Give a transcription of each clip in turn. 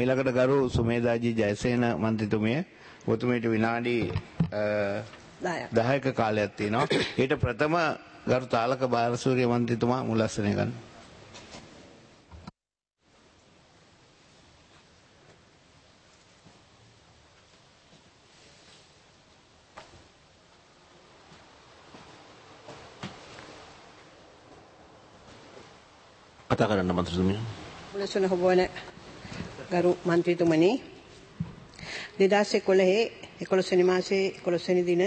මිලකට ගරු සුමේදාජී ජයසේන මන්ත්‍රීතුමිය ඔතුමියට විනාඩි 10ක කාලයක් තියෙනවා. ඊට ප්‍රථම ගරු තාලක බාලසූරිය මන්ත්‍රීතුමා මුලස්සනය ගන්න. කතා කරන්න මන්ත්‍රීතුමිය. මුලස්සන හොබවන ගරු මන්ත්‍රීතුමනි 2011 වෙනි මාසයේ 11 වෙනි දින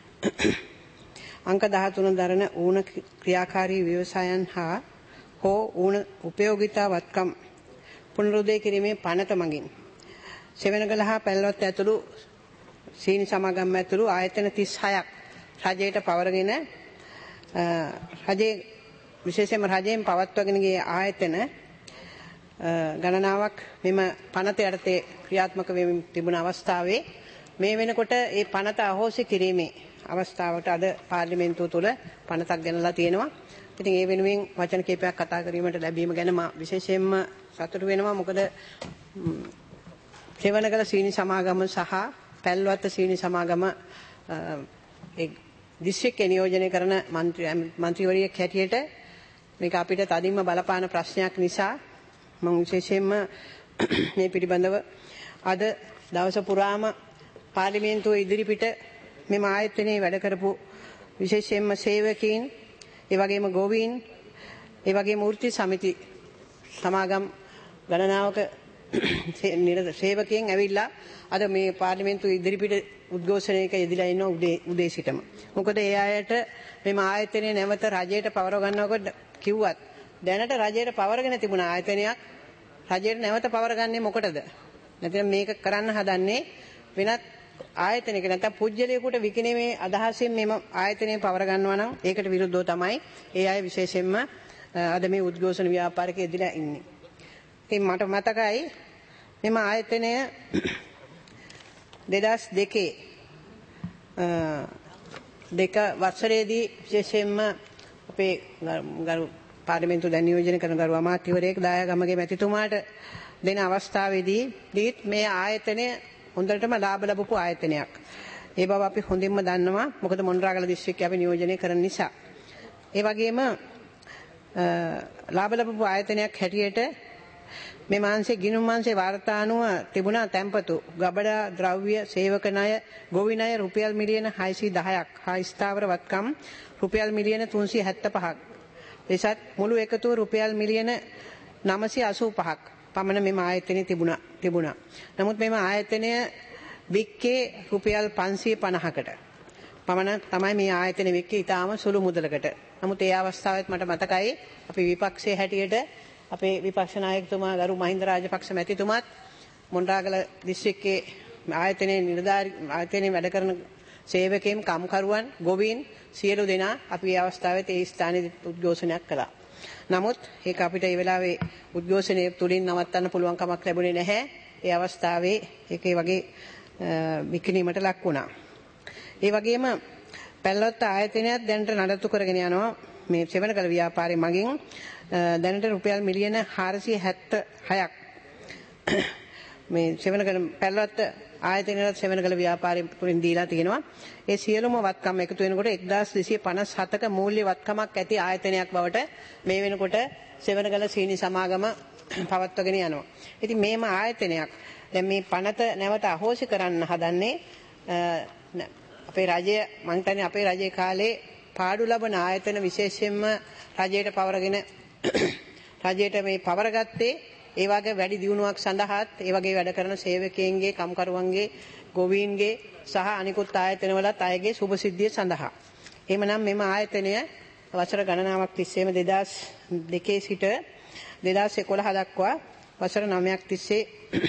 අංක 13 දරන ඌණ ක්‍රියාකාරී ව්‍යවසායන් හෝ ඌණ උපයෝගිතා වත්කම් පුනරුදය කිරීමේ පනත මගින් සෙවණගල හා පැල්වත් ඇතුළු සීනි සමාගම් ඇතුළු ආයතන 36ක් රජයට පවරගෙන රජයේ විශේෂයෙන්ම රජයෙන් පවත්වාගෙන ගිය ආයතන ගණනාවක් මෙම පනත යටතේ ක්‍රියාත්මක වෙමින් තිබුණ අවස්ථාවේ මේ වෙනකොට ඒ පනත අහෝසි කිරීමේ අවස්ථාවට අද පාර්ලිමේන්තුව තුළ පනතක් ගෙනලා තියෙනවා. ඉතින් ඒ වෙනුවෙන් වචන කිහිපයක් කතා කිරීමට ලැබීම ගැන මා විශේෂයෙන්ම සතුටු වෙනවා. මොකද සෙවණගල සීනි සමාගම සහ පැල්වත්ත සීනි සමාගම ඒ දිස්ත්‍රික්කේ නියෝජනය කරන මන්ත්‍රීවරියක් හැටියට මේක අපිට තදින්ම බලපාන ප්‍රශ්නයක් නිසා මම විශේෂයෙන්ම මේ පිළිබඳව අද දවස පුරාම පාර්ලිමේන්තුව ඉදිරිපිට මෙම ආයතනයේ වැඩ කරපු විශේෂයෙන්ම සේවකීන්, ඒ වගේම ගෝවීන්, ඒ වගේම වෘත්ති සමිති සමාගම් ගණනාවක සේවකයන් ඇවිල්ලා අද මේ පාර්ලිමේන්තුව ඉදිරිපිට උද්ඝෝෂණයක යෙදලා ඉන්න උදේ සිටම. මොකද ඒ අයට මෙම ආයතනය නැවත රජයට පවර ගන්නකොට කිව්වත් දැනට රජයට පවරගෙන තිබුණ ආයතනයක් රජයට නැවත පවර ගන්නේ මොකටද? නැත්නම් මේක කරන්න හදන්නේ වෙනත් ආයතනයක නැත්නම් පුජ්‍යලයකට විකිණීමේ අදහසින් මෙම ආයතනය පවර ගන්නවා නම් ඒකට විරුද්ධව තමයි ඒ අය විශේෂයෙන්ම අද මේ උද්ඝෝෂණ ව්‍යාපාරිකයේ යෙදලා ඉන්නේ. ඉතින් මට මතකයි මෙම ආයතනය 2002 වසරේදී විශේෂයෙන්ම අපේ ගරු පාර්ලිමේන්තු දැන් නියෝජනය කරන ගරු අමාත්‍යවරයෙක් දායගමගේ මැතිතුමාට දෙන අවස්ථාවේදී මේ ආයතනය හොඳටම ලාභ ලැබපු ආයතනයක්. ඒ බව අපි හොඳින්ම දන්නවා. මොකද මොණරාගල දිස්ත්‍රික්කය අපි නියෝජනය කරන නිසා. ඒ වගේම ලාභ ලැබපු ආයතනයක් හැටියට මේ මාංශයේ ගිණුම් මාංශයේ වාර්තානුව තිබුණා තැන්පතු ගබඩා ද්‍රව්‍ය සේවක ණය ගොවි ණය රුපියල් මිලියන 610ක් හා ස්ථාවර වත්කම් රුපියල් මිලියන 375ක් එසත් මුළු එකතුව රුපියල් මිලියන 985ක් පමණ මෙම ආයතනයේ තිබුණා. නමුත් මෙම ආයතනය වික්කේ රුපියල් 550කට පමණ තමයි මේ ආයතනය වික්කේ ඊටාම සුළු මුදලකට. නමුත් ඒ අවස්ථාවෙත් මට මතකයි අපි විපක්ෂයේ හැටියට අපේ විපක්ෂ නායකතුමා ගරු මහින්ද රාජපක්ෂ මැතිතුමාත් මොණරාගල දිස්ත්‍රික්කයේ ආයතනයේ වැඩ කරන සේවකයන් කම්කරුවන් ගොවීන් සියලු දෙනා අපි මේ අවස්ථාවේ ඒ ස්ථානයේ උද්ඝෝෂණයක් කළා. නමුත් ඒක අපිට ඒ වෙලාවේ උද්ඝෝෂණය තුලින් නවත්තන්න පුළුවන් කමක් ලැබුණේ නැහැ. ඒ අවස්ථාවේ ඒකේ වගේ විකිණීමට ලක් වුණා. ඒ වගේම පැල්ලොත් ආයතනයත් දැනට නඩත්තු කරගෙන යනවා මේ සෙවණගල ව්‍යාපාරයේ මගින් දැනට රුපියල් මිලියන 476ක් මේ සෙවණගල පැල්ලොත් ආයතනයට සෙවණගල ව්‍යාපාරයෙන් තුලින් දීලා තියෙනවා. ඒ සියලුම වත්කම් එකතු වෙනකොට 1257ක මූල්‍ය වත්කමක් ඇති ආයතනයක් බවට මේ වෙනකොට සෙවණගල සීනි සමාගම පවත්වාගෙන යනවා. ඉතින් මේම ආයතනයක් දැන් මේ පනත නැවත අහෝසි කරන්න හදන්නේ අපේ රජය මං හිතන්නේ අපේ රජයේ කාලේ පාඩු ලබන ආයතන විශේෂයෙන්ම රජයට පවරගෙන රජයට මේ පවරගත්තේ ඒ වගේ වැඩි දියුණුවක් සඳහාත් ඒ වගේ වැඩ කරන සේවකයන්ගේ කම්කරුවන්ගේ ගොවීන්ගේ සහ අනිකුත් ආයතනවලත් අයගේ සුභසිද්ධිය සඳහා. එහෙමනම් මෙම ආයතනය වසර ගණනාවක් තිස්සේම 2002 සිට 2011 දක්වා වසර 9ක් තිස්සේ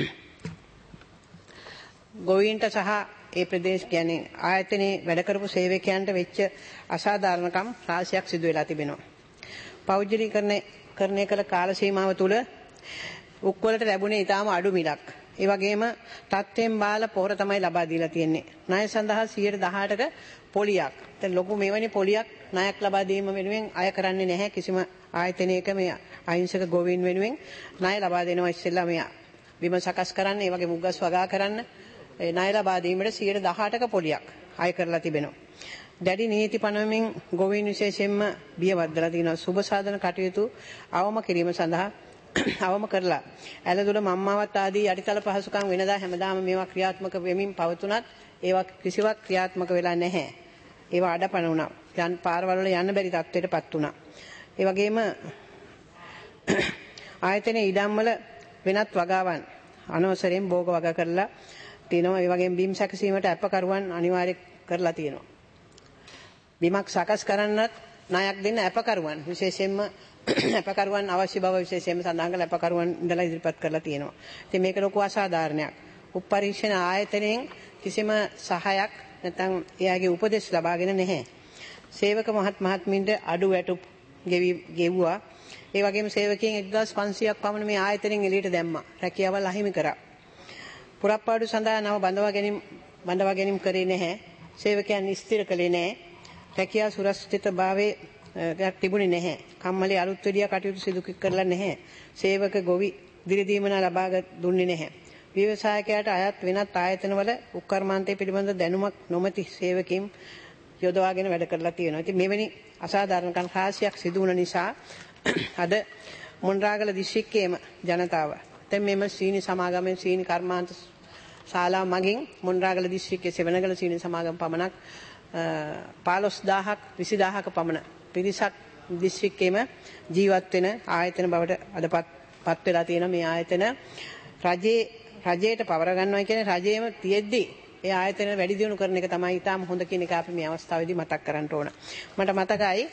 ගොවීන්ට සහ ඒ ප්‍රදේශ කියන්නේ ආයතනයේ වැඩ කරපු සේවකයන්ට වෙච්ච අසාධාරණකම් රාශියක් සිදු වෙලා තිබෙනවා. පෞද්ගලිකරණය කළ කාල සීමාව තුළ උක්වලට ලැබුණේ ඊටාම අඩු මිලක්. ඒ වගේම තත්ත්වයෙන් බාල පොහොර තමයි ලබා දීලා තියෙන්නේ. ණය සඳහා 118ක පොලියක්. දැන් ලොකු මෙවැනි පොලියක් ණයක් ලබා දීම වෙනුවෙන් අය කරන්නේ නැහැ කිසිම ආයතනයක මේ අහිංසක ගොවීන් වෙනුවෙන් ණය ලබා දෙනවා ඉස්සෙල්ලා මේ බිම සකස් කරන්න, ඒ වගේ මුග්ගස් වගා කරන්න ණය ලබා දීමට 18%ක පොලියක් අය කරලා තිබෙනවා. දැඩි නීති පනවමින් ගොවීන් විශේෂයෙන්ම බියවද්දලා තිනවා. සුබ සාධන කටයුතු අවම කිරීම සඳහා අවම කරලා ඇලදොල මම්මාවත් ආදී යටිතල පහසුකම් වෙනදා හැමදාම මේවා ක්‍රියාත්මක වෙමින් පවතුනත් ඒවා කිසිවක් ක්‍රියාත්මක වෙලා නැහැ. ඒවා අඩපණ වුණා. පාරවල් වල යන්න බැරි තත්ත්වයටපත් වුණා. ඒ වගේම ආයතනයේ ඉඩම් වල වෙනත් වගාවන් අනවසරයෙන් භෝග වගා කරලා තිනවා. ඒ වගේම බිම් සැකසීමට අපකරුවන් අනිවාර්ය කරලා තියෙනවා. බිමක් සකස් කරන්නත් ණයක් දෙන්න අපකරුවන් විශේෂයෙන්ම අපකරුවන් අවශ්‍ය බව විශේෂයෙන්ම සඳහන් කරලා අපකරුවන් ඉඳලා ඉදිරිපත් කරලා තියෙනවා. ඉතින් මේක ලොකු අසාධාරණයක්. උපපරීක්ෂණ ආයතනයෙන් කිසිම සහායක් නැත්නම් එයාගේ උපදෙස් ලබාගෙන නැහැ. සේවක මහත්මීන්ට අඩු වැටුප් ගෙවුවා. ඒ වගේම සේවකයන් 1500ක් පමණ මේ ආයතනයෙන් එළියට දැම්මා. රැකියාවල් අහිමි කරා. පුරප්පාඩු සඳහා නව බඳවා ගැනීම කරේ නැහැ. සේවකයන් ස්ථිර කළේ නැහැ. රැකියා සුරක්ෂිතභාවයේ තිබුණේ නැහැ. කම්මලේ අලුත් වෙඩියා කටයුතු සිදු කරලා නැහැ. සේවක ගොවි දිරිදීමන ලබා දුන්නේ නැහැ. ව්‍යවසායකයාට අයත් වෙනත් ආයතනවල උත්කර්මාන්තය පිළිබඳ දැනුමක් නොමැති සේවකීන් යොදවාගෙන වැඩ කරලා තියෙනවා. ඉතින් මෙවැනි අසාධාරණකම් රාශියක් සිදු වුණ නිසා අද මොණරාගල දිස්ත්‍රික්කයේම ජනතාව දැන් මෙම සීනි සමාගමේ සීනි කර්මාන්ත ශාලා මගින් මොණරාගල දිස්ත්‍රික්කයේ සෙවණගල සීනි සමාගම පමණක් 15000ක් 20000ක පමණ පිරිසක් දිස්ත්‍රික්කයේම ජීවත් වෙන ආයතන බවට අදපත් වෙලා තියෙන මේ ආයතන රජයට පවර ගන්නවා කියන්නේ රජයේම තියෙද්දි ඒ ආයතන වැඩි දියුණු කරන එක තමයි ඊටාම හොඳ කියන එක අපි මේ අවස්ථාවේදී මතක් කරන්න ඕන. මට මතකයි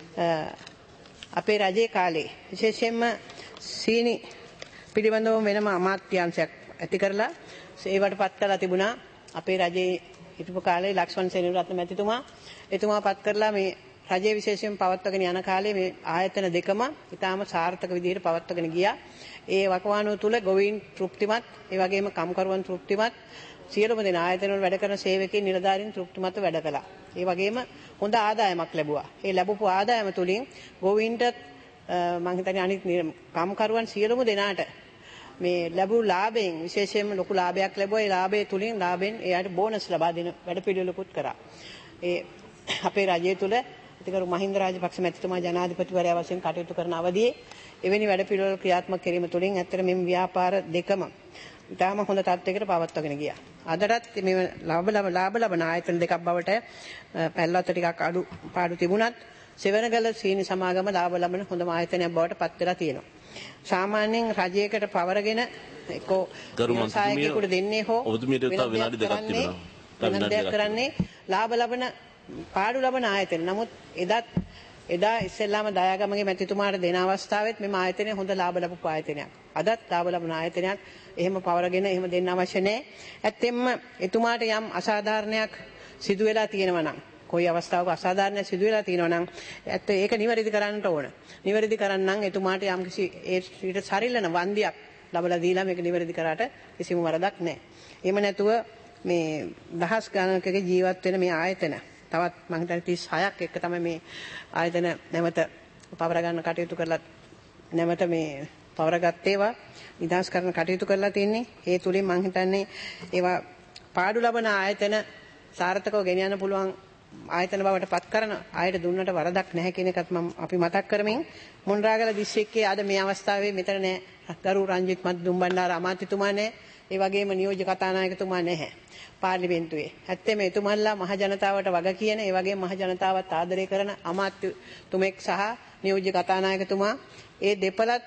අපේ රජයේ කාලේ විශේෂයෙන්ම සීනි පිළිබඳව වෙනම අමාත්‍යාංශයක් ඇති කරලා ඒවට පත් කරලා තිබුණා. අපේ රජයේ හිටපු කාලේ ලක්ෂ්මන් සේනරත්න මැතිතුමා එතුමා පත් කරලා මේ රජයේ විශේෂයෙන් පවත්වාගෙන යන කාලේ මේ ආයතන දෙකම ඊටාම සාර්ථක විදිහට පවත්වාගෙන ගියා. ඒ වකවානුව තුල ගොවීන් තෘප්තිමත්, ඒ වගේම කම්කරුවන් තෘප්තිමත්, සියලුම දෙනා ආයතන වල වැඩ කරන සේවකයන් නිලධාරීන් තෘප්තිමත්ව වැඩ කළා. ඒ වගේම හොඳ ආදායමක් ලැබුවා. ඒ ලැබපු ආදායම තුලින් ගොවීන්ට මම හිතන්නේ අනිත් කම්කරුවන් සියලුම දෙනාට මේ ලැබු ලාභයෙන් විශේෂයෙන්ම ලොකු ලාභයක් ලැබුවා. ඒ ලාභය තුලින් ලාභෙන් එයාට බෝනස් ලබා දෙන වැඩපිළිවෙලකුත් කරා. ඒ අපේ රජය තුල අතිගරු මහින්ද රාජපක්ෂ මැතිතුමා ජනාධිපතිවරයා වශයෙන් කටයුතු කරන අවදියේ එවැනි වැඩපිළිවෙල ක්‍රියාත්මක කිරීම තුළින් ඇත්තට මේ ව්‍යාපාර දෙකම ඉතාම හොඳ තත්යකට පවත්වාගෙන ගියා. අදටත් මේ ලාභ ලබන ආයතන දෙකක් බවට පැල්ලත් ටිකක් පාඩු තිබුණත් සෙවණගල සීනි සමාගම ලාභ ලබන හොඳම ආයතනයක් බවට පත් වෙලා තියෙනවා. සාමාන්‍යයෙන් රජයකට පවරගෙන එක්කෝ ව්‍යවසායකයෙකුට දෙන්නේ හෝ විනාඩි දෙකක් තිබුණා. කරන්නේ ලාභ ලබන පාඩු ලබන ආයතන. නමුත් එදා ඉස්සෙල්ලාම දයාගමගේ මැතිතුමාට දෙන අවස්ථාවෙත් මෙම ආයතනය හොඳ ලාභ ලබපු ආයතනයක්. අදත් ලාභ ලබන ආයතනයක්. එහෙම පවරගෙන එහෙම දෙන්න අවශ්‍ය නැහැ. ඇත්තෙන්ම එතුමාට යම් අසාධාරණයක් සිදු වෙලා තියෙනවා නම්, කොයි අවස්ථාවක අසාධාරණයක් සිදු වෙලා තියෙනවා නම් ඇත්ත ඒක නිවැරදි කරන්න ඕන. නිවැරදි කරන්නම් එතුමාට යම් කිසි ඊට සරිලන වන්දියක් ලබලා දීලා මේක නිවැරදි කරාට කිසිම වරදක් නැහැ. එහෙම නැතුව මේ දහස් ගණනකගේ ජීවත් වෙන මේ ආයතන තවත් මම හිතන්නේ 36ක් එක තමයි මේ ආයතන නැවත පවර ගන්න කටයුතු කරලා නැවත මේ පවරගත් ඒවා නිදහස් කරන කටයුතු කරලා තින්නේ. ඒ තුලින් මම හිතන්නේ ඒවා පාඩු ලබන ආයතන සාර්ථකව ගෙන යන්න පුළුවන් ආයතන බවට පත් කරන ආයත දුන්නට වරදක් නැහැ කියන එකත් අපි මතක් කරමින් මොණරාගල දිස්ත්‍රික්කයේ අද මේ අවස්ථාවේ මෙතන නෑ ගරු රංජිත් මත්දුම්බණ්ඩාර අමාත්‍යතුමා නෑ. ඒ වගේම නියෝජ්‍ය කතානායකතුමා නැහැ පාර්ලිමේන්තුවේ. ඇත්තම එතුමන්ලා මහ ජනතාවට වග කියන, ඒ වගේම මහ ජනතාවත් ආදරය කරන අමාත්‍යතුමෙක් සහ නියෝජ්‍ය කතානායකතුමා ඒ දෙපළත්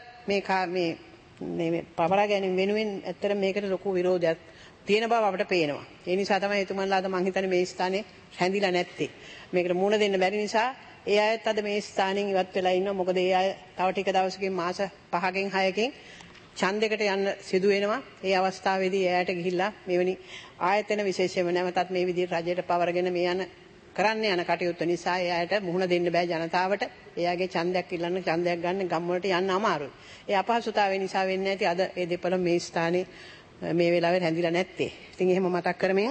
මේ පවරා ගැනීම වෙනුවෙන් ඇත්තට මේකට ලොකු විරෝධයක් තියෙන බව අපට පේනවා. ඒ නිසා තමයි එතුමන්ලා අද මම හිතන්නේ මේ ස්ථානේ රැඳිලා නැත්තේ. මේකට මුණ දෙන්න බැරි නිසා ඒ අයත් අද මේ ස්ථානෙන් ඉවත් වෙලා ඉන්නවා. මොකද ඒ අය තව ටික දවසකින් මාස 5කින් 6කින් ඡන්දයකට යන්න සිදු වෙනවා. ඒ අවස්ථාවේදී එයාට ගිහිල්ලා මෙවැනි ආයතන විශේෂයෙන්ම නැවතත් මේ විදිහට රජයට පවරගෙන මේ කරන්න යන කටයුත්ත නිසා එයාට මුහුණ දෙන්න බෑ ජනතාවට. එයාගේ ඡන්දයක් ඉල්ලන්න ඡන්දයක් ගන්න ගම් වලට යන්න අමාරුයි. ඒ අපහසුතාවය නිසා වෙන්නේ නැති අද ඒ දෙපළ මේ ස්ථානේ මේ වෙලාවේ රැඳිලා නැත්තේ. ඉතින් එහෙම මතක් කරමින්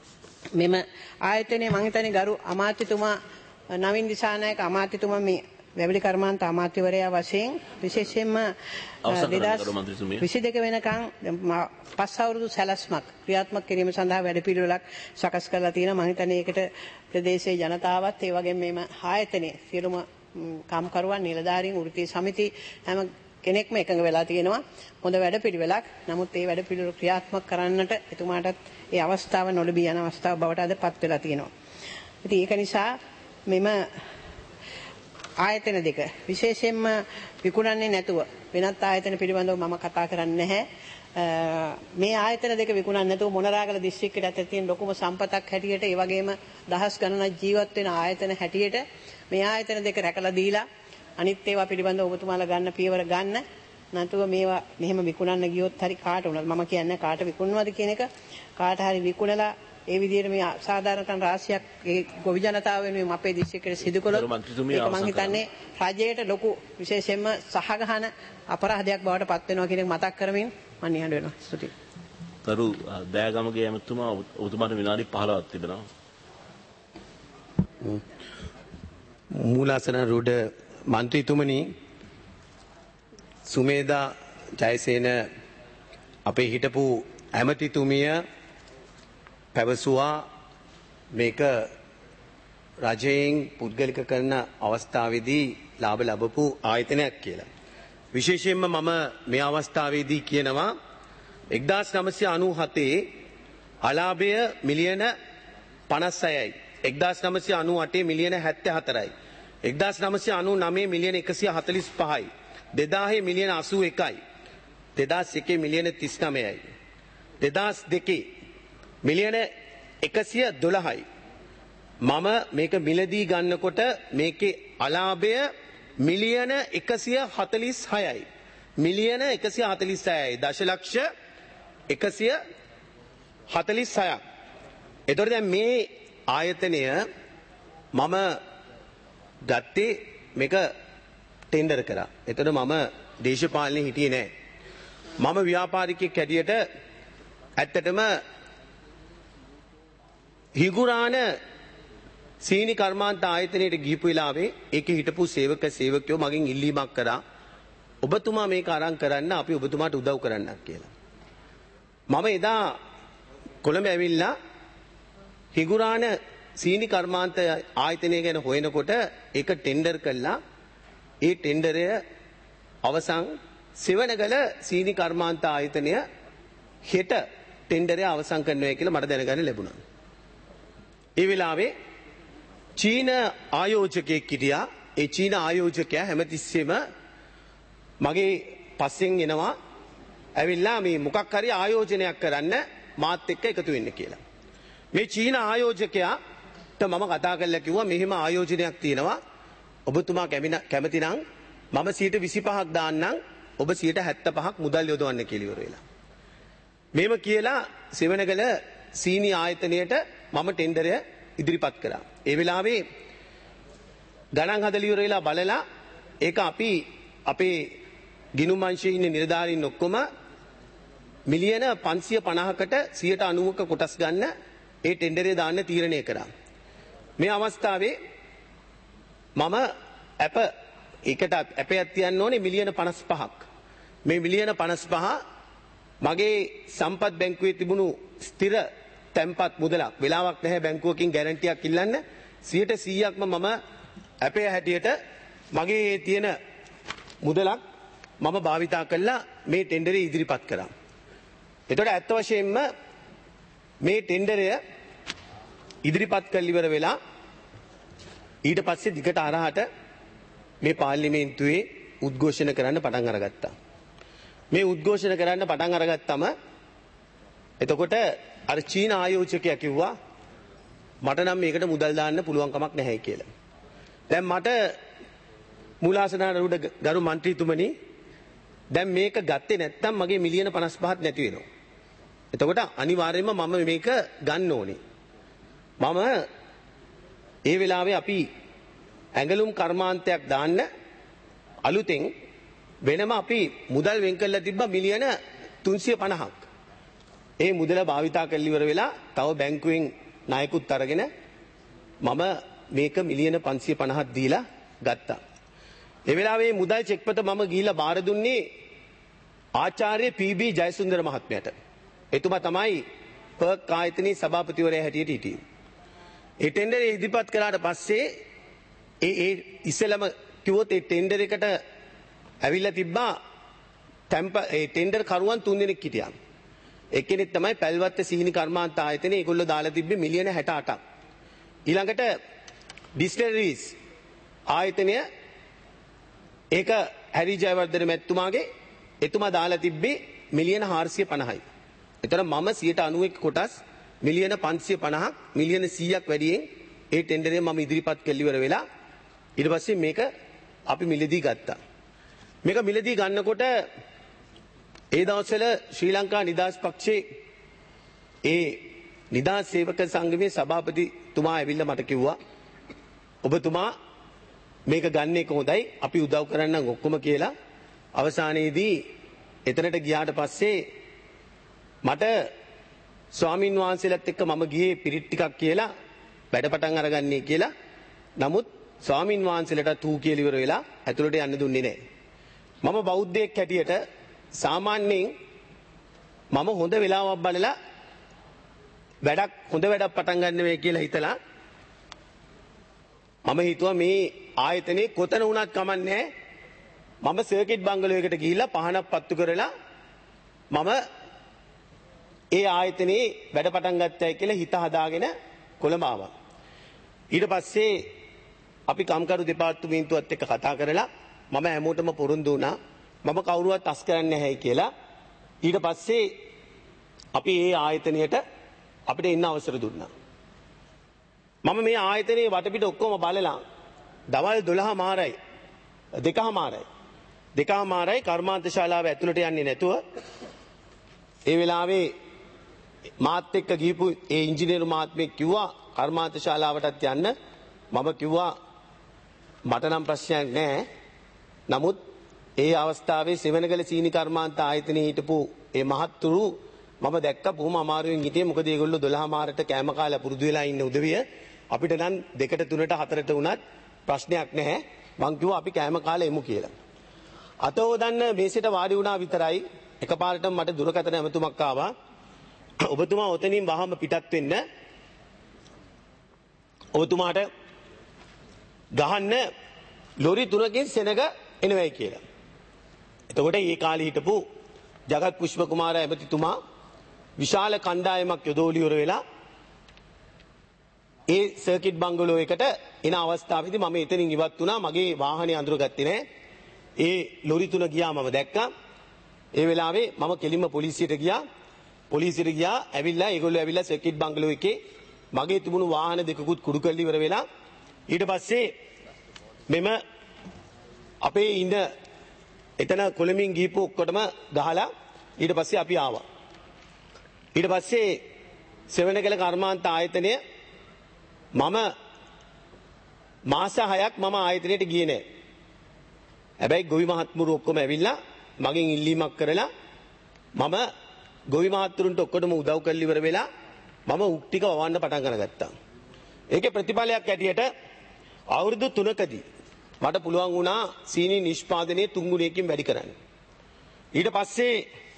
මෙම ආයතනයේ මම හිතන්නේ ගරු අමාත්‍යතුමා නවින් දිසානායක අමාත්‍යතුමා මේ වැවිලි කර්මාන්ත අමාත්‍යවරයා වශයෙන් විශේෂයෙන්ම අවසන් කරන්න කරු මන්ත්‍රීතුමිය. 22 වෙනකන් 5 අවුරුදු සැලැස්මක් ක්‍රියාත්මක කිරීම සඳහා වැඩපිළිවෙලක් සකස් කරලා තියෙනවා. මම හිතන්නේ ඒකට ප්‍රදේශයේ ජනතාවත් ඒ වගේම මේම ආයතනයේ සියලුම කාම්කරුවන් නිලධාරීන් වෘත්තීය සමිති හැම කෙනෙක්ම එකඟ වෙලා තියෙනවා. හොඳ වැඩපිළිවෙලක්. නමුත් ඒ වැඩපිළිවෙල ක්‍රියාත්මක කරන්නට එතුමාටත් ඒ අවස්ථාව නොලැබී යන අවස්ථාව බවට අදපත් වෙලා තියෙනවා. ඉතින් ඒක නිසා මෙම ආයතන දෙක විශේෂයෙන්ම විකුණන්නේ නැතුව වෙනත් ආයතන පිළිබඳව මම කතා කරන්නේ නැහැ. මේ ආයතන දෙක විකුණන්නේ නැතුව මොනරාගල දිස්ත්‍රික්කයට ඇතුළත තියෙන ලොකුම සම්පතක් හැටියට ඒ වගේම දහස් ගණනක් ජීවත් වෙන ආයතන හැටියට මේ ආයතන දෙක රැකලා දීලා අනිත් ඒවා පිළිබඳව ඔබතුමාලා ගන්න පියවර ගන්න නැතුව මේවා මෙහෙම විකුණන්න ගියොත් හරි කාට උනත් මම කියන්නේ කාට විකුණනවද කියන එක කාට හරි විකුණලා ඒ විදිහට මේ සාධාරණ රාශියක් ඒ ගොවි ජනතාව වෙනුවෙන් අපේ දිස්ත්‍රික්කයට සිදු කළොත් ඒක මම හිතන්නේ රජයට ලොකු විශේෂයෙන්ම සහගහන අපරාධයක් බවට පත් වෙනවා කියන එක මතක් කරමින් මම නිහඬ වෙනවා. ස්තුතියි. කරු දයාගමගේ ඇමතුමා ඔබතුමාට විනාඩි 15ක් තිබෙනවා. මූලාසන රෝඩ මන්ත්‍රීතුමනි සුමේදා ජයසේන අපේ හිටපු ඇමතිතුමිය පැවසුවා මේක රජයෙන් පුද්ගලික කරන අවස්ථාවේදී ලාභ ලැබපු ආයතනයක් කියලා. විශේෂයෙන්ම මම මේ අවස්ථාවේදී කියනවා 1997 අලාභය මිලියන 56යි. 1998 මිලියන 74යි. 1999 මිලියන 145යි. 2000 මිලියන 81යි. 2001 මිලියන 39යි. 2002 මිලියන 112යි. මම මේක මිලදී ගන්නකොට මේකේ අලාභය මිලියන 146යි. මිලියන 146යි. දශලක්ෂ 146ක්. එතකොට දැන් මේ ආයතනය මම ගත්තේ මේක ටෙන්ඩර් කරා. එතකොට මම දේශපාලනේ හිටියේ නෑ. මම ව්‍යාපාරිකයෙක් හැටියට ඇත්තටම හිගුරාන සීනි කර්මාන්ත ආයතනයට ගිහපු වෙලාවේ ඒකේ හිටපු සේවකයෝ මගෙන් ඉල්ලීමක් කරා ඔබතුමා මේක අරන් කරන්න අපි ඔබතුමාට උදව් කරන්නක් කියලා. මම එදා කොළඹ ඇවිල්ලා හිගුරාන සීනි කර්මාන්ත ආයතනය ගැන හොයනකොට ඒක ටෙන්ඩර් කළා. ඒ ටෙන්ඩරය අවසන් සෙවණගල සීනි කර්මාන්ත ආයතනය හෙට ටෙන්ඩරය අවසන් කරනවා කියලා මට දැනගන්න ලැබුණා. ඒ වෙලාවේ චීන ආයෝජකයෙක් හිටියා. ඒ චීන ආයෝජකයා හැමතිස්සෙම මගේ පස්සෙන් එනවා ඇවිල්ලා මේ මොකක් හරි ආයෝජනයක් කරන්න මාත් එක්ක එකතු වෙන්න කියලා. මේ චීන ආයෝජකයාට මම කතා කරලා කිව්වා මෙහෙම ආයෝජනයක් තියෙනවා. ඔබතුමා කැමති නම් මම 25ක් දාන්නම් ඔබ 75ක් මුදල් යොදවන්න කියලා ඉවර වෙලා. මේව කියලා සෙවණගල සීනි ආයතනයට මම ටෙන්ඩරය ඉදිරිපත් කරා. ඒ වෙලාවේ ගණන් හදලා ඉවර වෙලා බලලා ඒක අපි අපේ ගිණුම් අංශයේ ඉන්න නිලධාරීන් ඔක්කොම මිලියන 550කට 90ක කොටස් ගන්න ඒ ටෙන්ඩරේ දාන්න තීරණය කරා. මේ අවස්ථාවේ මම ඒකට ඇපයක් තියන්න ඕනේ මිලියන 55ක්. මේ මිලියන 55 මගේ සම්පත් බැංකුවේ තිබුණු ස්ථිර තැන්පත් මුදලක්. වෙලාවක් නැහැ බැංකුවකින් ගැරන්ටියක් ඉල්ලන්න. 100%ක්ම මම ඇපේ හැටියට මගේ තියෙන මුදලක් මම භාවිතා කළා මේ ටෙන්ඩරේ ඉදිරිපත් කරා. එතකොට ඇත්ත වශයෙන්ම මේ ටෙන්ඩරය ඉදිරිපත් කළ ඉවර වෙලා ඊට පස්සේ දිගට අරහට මේ පාර්ලිමේන්තුවේ උද්ඝෝෂණ කරන්න පටන් අරගත්තා. මේ උද්ඝෝෂණ කරන්න පටන් අරගත්තම එතකොට අර චීන ආයෝජකයා කිව්වා මට නම් මේකට මුදල් දාන්න පුළුවන් කමක් නැහැ කියලා. දැන් මට මූලාසනාරූඪ ගරු මන්ත්‍රීතුමනි දැන් මේක ගත්තේ නැත්නම් මගේ මිලියන 55ක් නැති වෙනවා. එතකොට අනිවාර්යයෙන්ම මම මේක ගන්න ඕනේ. මම ඒ වෙලාවේ අපි ඇඟලුම් කර්මාන්තයක් දාන්න අලුතෙන් වෙනම අපි මුදල් වෙන් කරලා තිබ්බා මිලියන 350ක්. ඒ මුදල භාවිතා කරලා ඉවර වෙලා තව බැංකුවෙන් ණයකුත් අරගෙන මම මේක මිලියන 550ක් දීලා ගත්තා. ඒ වෙලාවේ මුදල් චෙක්පත මම ගිහිල්ලා බාර දුන්නේ ආචාර්ය පී.බී. ජයසුන්දර මහත්මයාට. එතුමා තමයි පර්ක් ආයතනයේ සභාපතිවරයා හැටියට හිටියේ. ඒ ටෙන්ඩරේ ඉදිරිපත් කළාට පස්සේ ඒ ඉස්සෙල්ලම කිව්වොත් ඒ ටෙන්ඩර් එකට ඇවිල්ලා තිබ්බා ඒ ටෙන්ඩර් කරුවන් 3 දෙනෙක් හිටියා. එක්කෙනෙක් තමයි පැල්වත්ත සීනි කර්මාන්ත ආයතනයේ ඒගොල්ලෝ දාලා තිබ්බේ මිලියන 68ක්. ඊළඟට ඩිස්ටිලරිස් ආයතනය ඒක හැරි ජයවර්ධන මැතිතුමාගේ එතුමා දාලා තිබ්බේ මිලියන 450යි. එතන මම 91 කොටස් මිලියන 550ක් මිලියන 100ක් වැඩියෙන් ඒ ටෙන්ඩරේ මම ඉදිරිපත් කළ ඉවර වෙලා ඊට පස්සේ මේක අපි මිලදී ගත්තා. මේක මිලදී ගන්නකොට ඒ දවස්වල ශ්‍රී ලංකා නිදහස් පක්ෂයේ ඒ නිදහස් සේවක සංගමේ සභාපතිතුමා ඇවිල්ලා මට කිව්වා ඔබතුමා මේක ගන්න එක හොඳයි අපි උදව් කරන්නම් ඔක්කොම කියලා. අවසානයේදී එතනට ගියාට පස්සේ මට ස්වාමින් වහන්සේලාත් එක්ක මම ගියේ පිරිත් ටිකක් කියලා වැඩ පටන් අරගන්නේ කියලා. නමුත් ස්වාමින් වහන්සේලාට තූ කියලා ඉවර වෙලා ඇතුළට යන්න දුන්නේ නැහැ. මම බෞද්ධයෙක් හැටියට සාමාන්‍යයෙන් මම හොඳ වෙලාවක් බලලා හොඳ වැඩක් පටන් ගන්න වෙයි කියලා හිතලා මම හිතුවා මේ ආයතනයේ කොතන වුණත් කමන්නේ මම සර්කිට් බංගලෝයකට ගිහිල්ලා පහනක් පත්තු කරලා මම ඒ ආයතනයේ වැඩ පටන් ගත්තයි කියලා හිත හදාගෙන කොළඹ ආවා. ඊට පස්සේ අපි කම්කරු දෙපාර්තමේන්තුවත් එක්ක කතා කරලා මම හැමෝටම පොරොන්දු වුණා මම කවුරුවත් අස් කරන්නේ නැහැයි කියලා. ඊට පස්සේ අපි ඒ ආයතනයට අපිට එන්න අවසර දුන්නා. මම මේ ආයතනයේ වටපිට ඔක්කොම බලලා දවල් 12:00 2:00 කර්මාන්ත ශාලාව ඇතුළට යන්නේ නැතුව ඒ වෙලාවේ මාත් එක්ක ගිහපු ඒ ඉංජිනේරු මහත්මයෙක් කිව්වා කර්මාන්ත ශාලාවටත් යන්න. මම කිව්වා මට නම් ප්‍රශ්නයක් නැහැ. නමුත් ඒ අවස්ථාවේ සෙවණගල සීනි කර්මාන්ත ආයතනයේ හිටපු ඒ මහත්තුරු මම දැක්ක බොහොම අමාරුවෙන් හිටියේ. මොකද ඒගොල්ලෝ 12:00ට කෑම කාලා පුරුදු වෙලා ඉන්න උදවිය. අපිට නම් 2ට 3ට 4ට වුණත් ප්‍රශ්නයක් නැහැ. මං කිව්වා අපි කෑම කාලා එමු කියලා. අත හොදන්න මේසෙට වාඩි වුණා විතරයි එකපාරටම මට දුරකථන ඇමතුමක් ආවා. ඔබතුමා ඔතනින් වහම පිටත් වෙන්න. ඔබතුමාට ගහන්න ලොරි 3කින් සෙනග එනවයි කියලා. එතකොට ඒ කාලේ හිටපු ජගත් පුෂ්ප කුමාර ඇමතිතුමා විශාල කණ්ඩායමක් යොදවලිවර වෙලා ඒ සර්කිට් බංගලෝයකට එන අවස්ථාවේදී මම එතනින් ඉවත් වුණා. මගේ වාහනේ අඳුරගත්තේ නැහැ. ඒ ලොරි 3 ගියා මම දැක්කා. ඒ වෙලාවේ මම කෙලින්ම පොලිසියට ගියා. ඇවිල්ලා ඒගොල්ලෝ ඇවිල්ලා සර්කිට් බංගලෝ එකේ මගේ තිබුණු වාහන දෙකකුත් කුඩු කරලා ඉවර වෙලා ඊට පස්සේ මෙම අපේ ඉන්න එතන කොළඹින් ගිහපු ඔක්කොටම ගහලා ඊට පස්සේ අපි ආවා. ඊට පස්සේ සෙවණගල කර්මාන්ත ආයතනය මම මාස 6ක් මම ආයතනයට ගියේ නැහැ. හැබැයි ගොවි මහත්මුරු ඔක්කොම ඇවිල්ලා මගෙන් ඉල්ලීමක් කරලා මම ගොවි මහත්තුරුන්ට ඔක්කොටම උදව් කරලා ඉවර වෙලා මම උක් ටික වවන්න පටන් ගත්තා. ඒකේ ප්‍රතිඵලයක් ඇටියට අවුරුදු 3කදී මට පුළුවන් වුණා සීනි නිෂ්පාදනයේ 3 ගුණයකින් වැඩි කරන්න. ඊට පස්සේ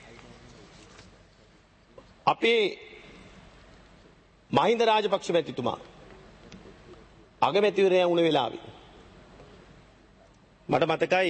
අපේ මහින්ද රාජපක්ෂ මැතිතුමා අගමැතිවරයා වුණ වෙලාවේ මට මතකයි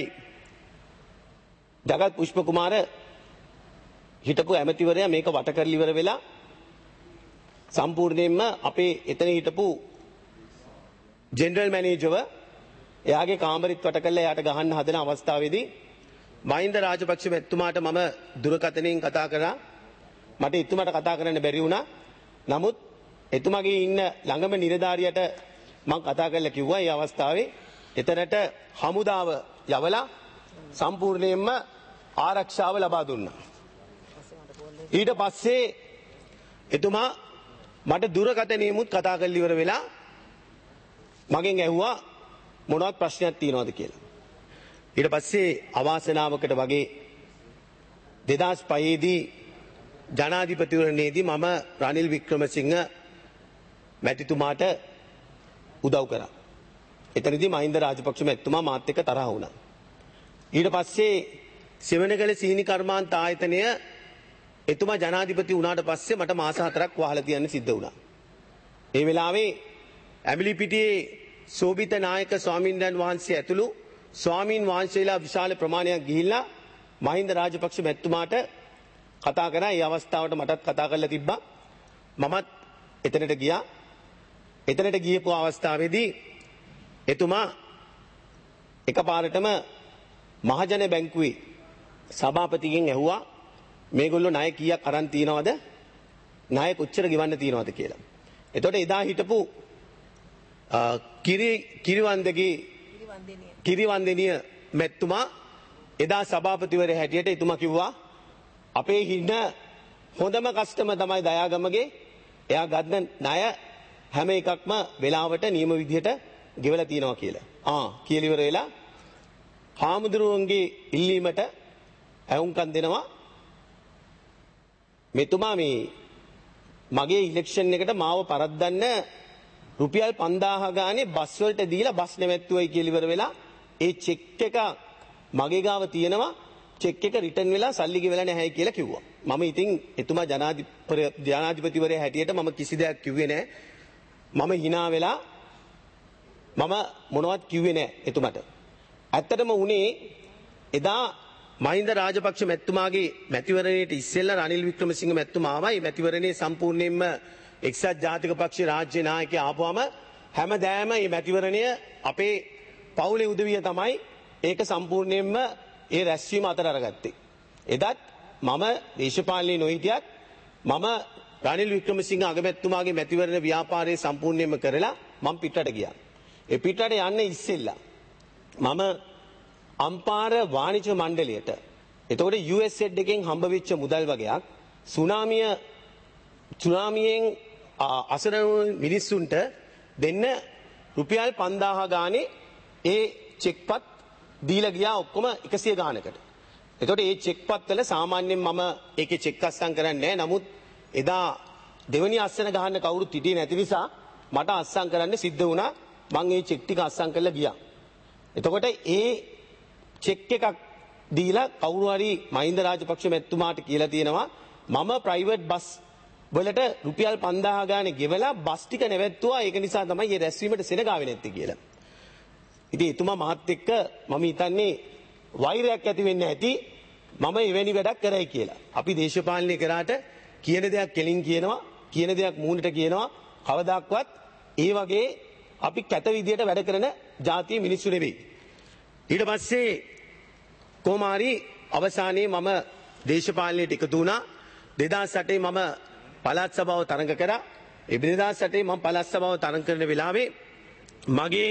ජගත් පුෂ්ප කුමාර හිටපු ඇමතිවරයා මේක වට කරලා ඉවර වෙලා සම්පූර්ණයෙන්ම අපේ එතන හිටපු ජෙනරල් මැනේජර්ව එයාගේ කාමරෙත් වට කරලා එයාට ගහන්න හදන අවස්ථාවේදී මහින්ද රාජපක්ෂ මැතිතුමාට මම දුරකථනයෙන් කතා කරා. මට එතුමාට කතා කරන්න බැරි වුණා. නමුත් එතුමාගේ ඉන්න ළඟම නිලධාරියට මම කතා කරලා කිව්වා මේ අවස්ථාවේ එතනට හමුදාව යවලා සම්පූර්ණයෙන්ම ආරක්ෂාව ලබා දුන්නා. ඊට පස්සේ එතුමා මට දුරකථනයෙමුත් කතා කරලා ඉවර වෙලා මගෙන් ඇහුවා මොනවත් ප්‍රශ්නයක් තියෙනවද කියලා. ඊට පස්සේ අවාසනාවකට වගේ 2005 දී ජනාධිපතිවරණයේදී මම රනිල් වික්‍රමසිංහ මැතිතුමාට උදව් කරා. එතනදී මහින්ද රාජපක්ෂ මැතිතුමා මාත් එක්ක තරහ වුණා. ඊට පස්සේ සෙවණගල සීනි කර්මාන්ත ආයතනය එතුමා ජනාධිපති වුණාට පස්සේ මට මාස 4ක් වහලා තියන්න සිද්ධ වුණා. ඒ වෙලාවේ ඇඹිලිපිටියේ සෝබිත නායක ස්වාමීන් වහන්සේ ඇතුළු ස්වාමීන් වහන්සේලා විශාල ප්‍රමාණයක් ගිහිල්ලා මහින්ද රාජපක්ෂ මැතිතුමාට කතා කරා. ඒ අවස්ථාවට මටත් කතා කරලා තිබ්බා. මමත් එතනට ගියා. එතනට ගියපු අවස්ථාවේදී එතුමා එකපාරටම මහජන බැංකුවේ සභාපතිගෙන් ඇහුවා මේගොල්ලෝ ණය කීයක් අරන් තියනවද? ණය කොච්චර ගෙවන්න තියනවද කියලා. එතකොට එදා හිටපු කිරිවන්දනිය මැතිතුමා එදා සභාපතිවරයා හැටියට එතුමා කිව්වා අපේ හින්න හොඳම කස්ටමර් තමයි දයාගමගේ. එයා ගන්න ණය හැම එකක්ම වෙලාවට නියම විදිහට ගෙවලා තියනවා කියලා. කියලා ඉවර වෙලා හාමුදුරුවන්ගේ ඉල්ලීමට ඇහුම්කන් දෙනවා. මෙතුමා මේ මගේ ඉලෙක්ෂන් එකට මාව පරද්දන්න රුපියල් 5000 ගානේ බස් වලට දීලා බස් නැවැත්තුවයි කියලා ඉවර වෙලා ඒ චෙක් එක මගේ ගාව තියෙනවා. චෙක් එක රිටර්න් වෙලා සල්ලි ගෙවලා නැහැ කියලා කිව්වා. මම ඉතින් එතුමා ජනාධිපතිවරයා හැටියට මම කිසි දෙයක් කිව්වේ නැහැ. මම hina වෙලා මම මොනවත් කිව්වේ නැහැ එතුමට. ඇත්තටම උනේ එදා මහින්ද රාජපක්ෂ මැතිතුමාගේ මැතිවරණයට ඉස්සෙල්ලා රනිල් වික්‍රමසිංහ මැතිතුමා ආවයි. මැතිවරණයේ සම්පූර්ණයෙන්ම එක්සත් ජාතික පක්ෂ රාජ්‍ය නායකයා ආපුවම හැමදාම මේ මැතිවරණය අපේ පවුලේ උදවිය තමයි ඒක සම්පූර්ණයෙන්ම ඒ රැස්වීම අතර අරගත්තේ. එදත් මම දේශපාලනේ නොහිටියත් මම රනිල් වික්‍රමසිංහ අගමැතිතුමාගේ මැතිවරණ ව්‍යාපාරයේ සම්පූර්ණයෙන්ම කරලා මම පිටරට ගියා. ඒ පිටරට යන්න ඉස්සෙල්ලා මම අම්පාර වාණිජ මණ්ඩලයට එතකොට USAID එකෙන් හම්බ වෙච්ච මුදල් වගේක් සුනාමියෙන් අසරණ මිනිස්සුන්ට දෙන්න රුපියල් 5000 ගානේ ඒ චෙක්පත් දීලා ගියා ඔක්කොම 100 ගානකට. එතකොට මේ චෙක්පත් වල සාමාන්‍යයෙන් මම ඒකේ චෙක් අස්සම් කරන්නේ නැහැ. නමුත් එදා දෙවෙනි අස්සන ගහන්න කවුරුත් හිටියේ නැති නිසා මට අස්සම් කරන්න සිද්ධ වුණා. මම මේ චෙක් ටික අස්සම් කරලා ගියා. එතකොට ඒ චෙක් එකක් දීලා කවුරු හරි මහින්ද රාජපක්ෂ මැතිතුමාට කියලා තියෙනවා මම ප්‍රයිවට් බස් වලට රුපියල් 5000 ගානේ ගෙවලා බස් ටික නැවැත්තුවා. ඒක නිසා තමයි මේ රැස්වීමට සෙනගාවේ නැත්තේ කියලා. ඉතින් එතුමා මාත් එක්ක මම හිතන්නේ වෛරයක් ඇති වෙන්නේ නැති මම එවැනි වැඩක් කරයි කියලා. අපි දේශපාලනය කරාට කියන දෙයක් කෙලින් කියනවා, කියන දෙයක් මූණට කියනවා. කවදාක්වත් ඒ වගේ අපි කැත විදියට වැඩ කරන ජාතිය මිනිස්සු නෙවෙයි. ඊට පස්සේ කොමාරි අවසානයේ මම දේශපාලනයට එකතු වුණා. 2008 මම පළාත් සභාව තරඟ කරා. ඒ 2008 මම පළාත් සභාව තරඟ කරන වෙලාවේ මගේ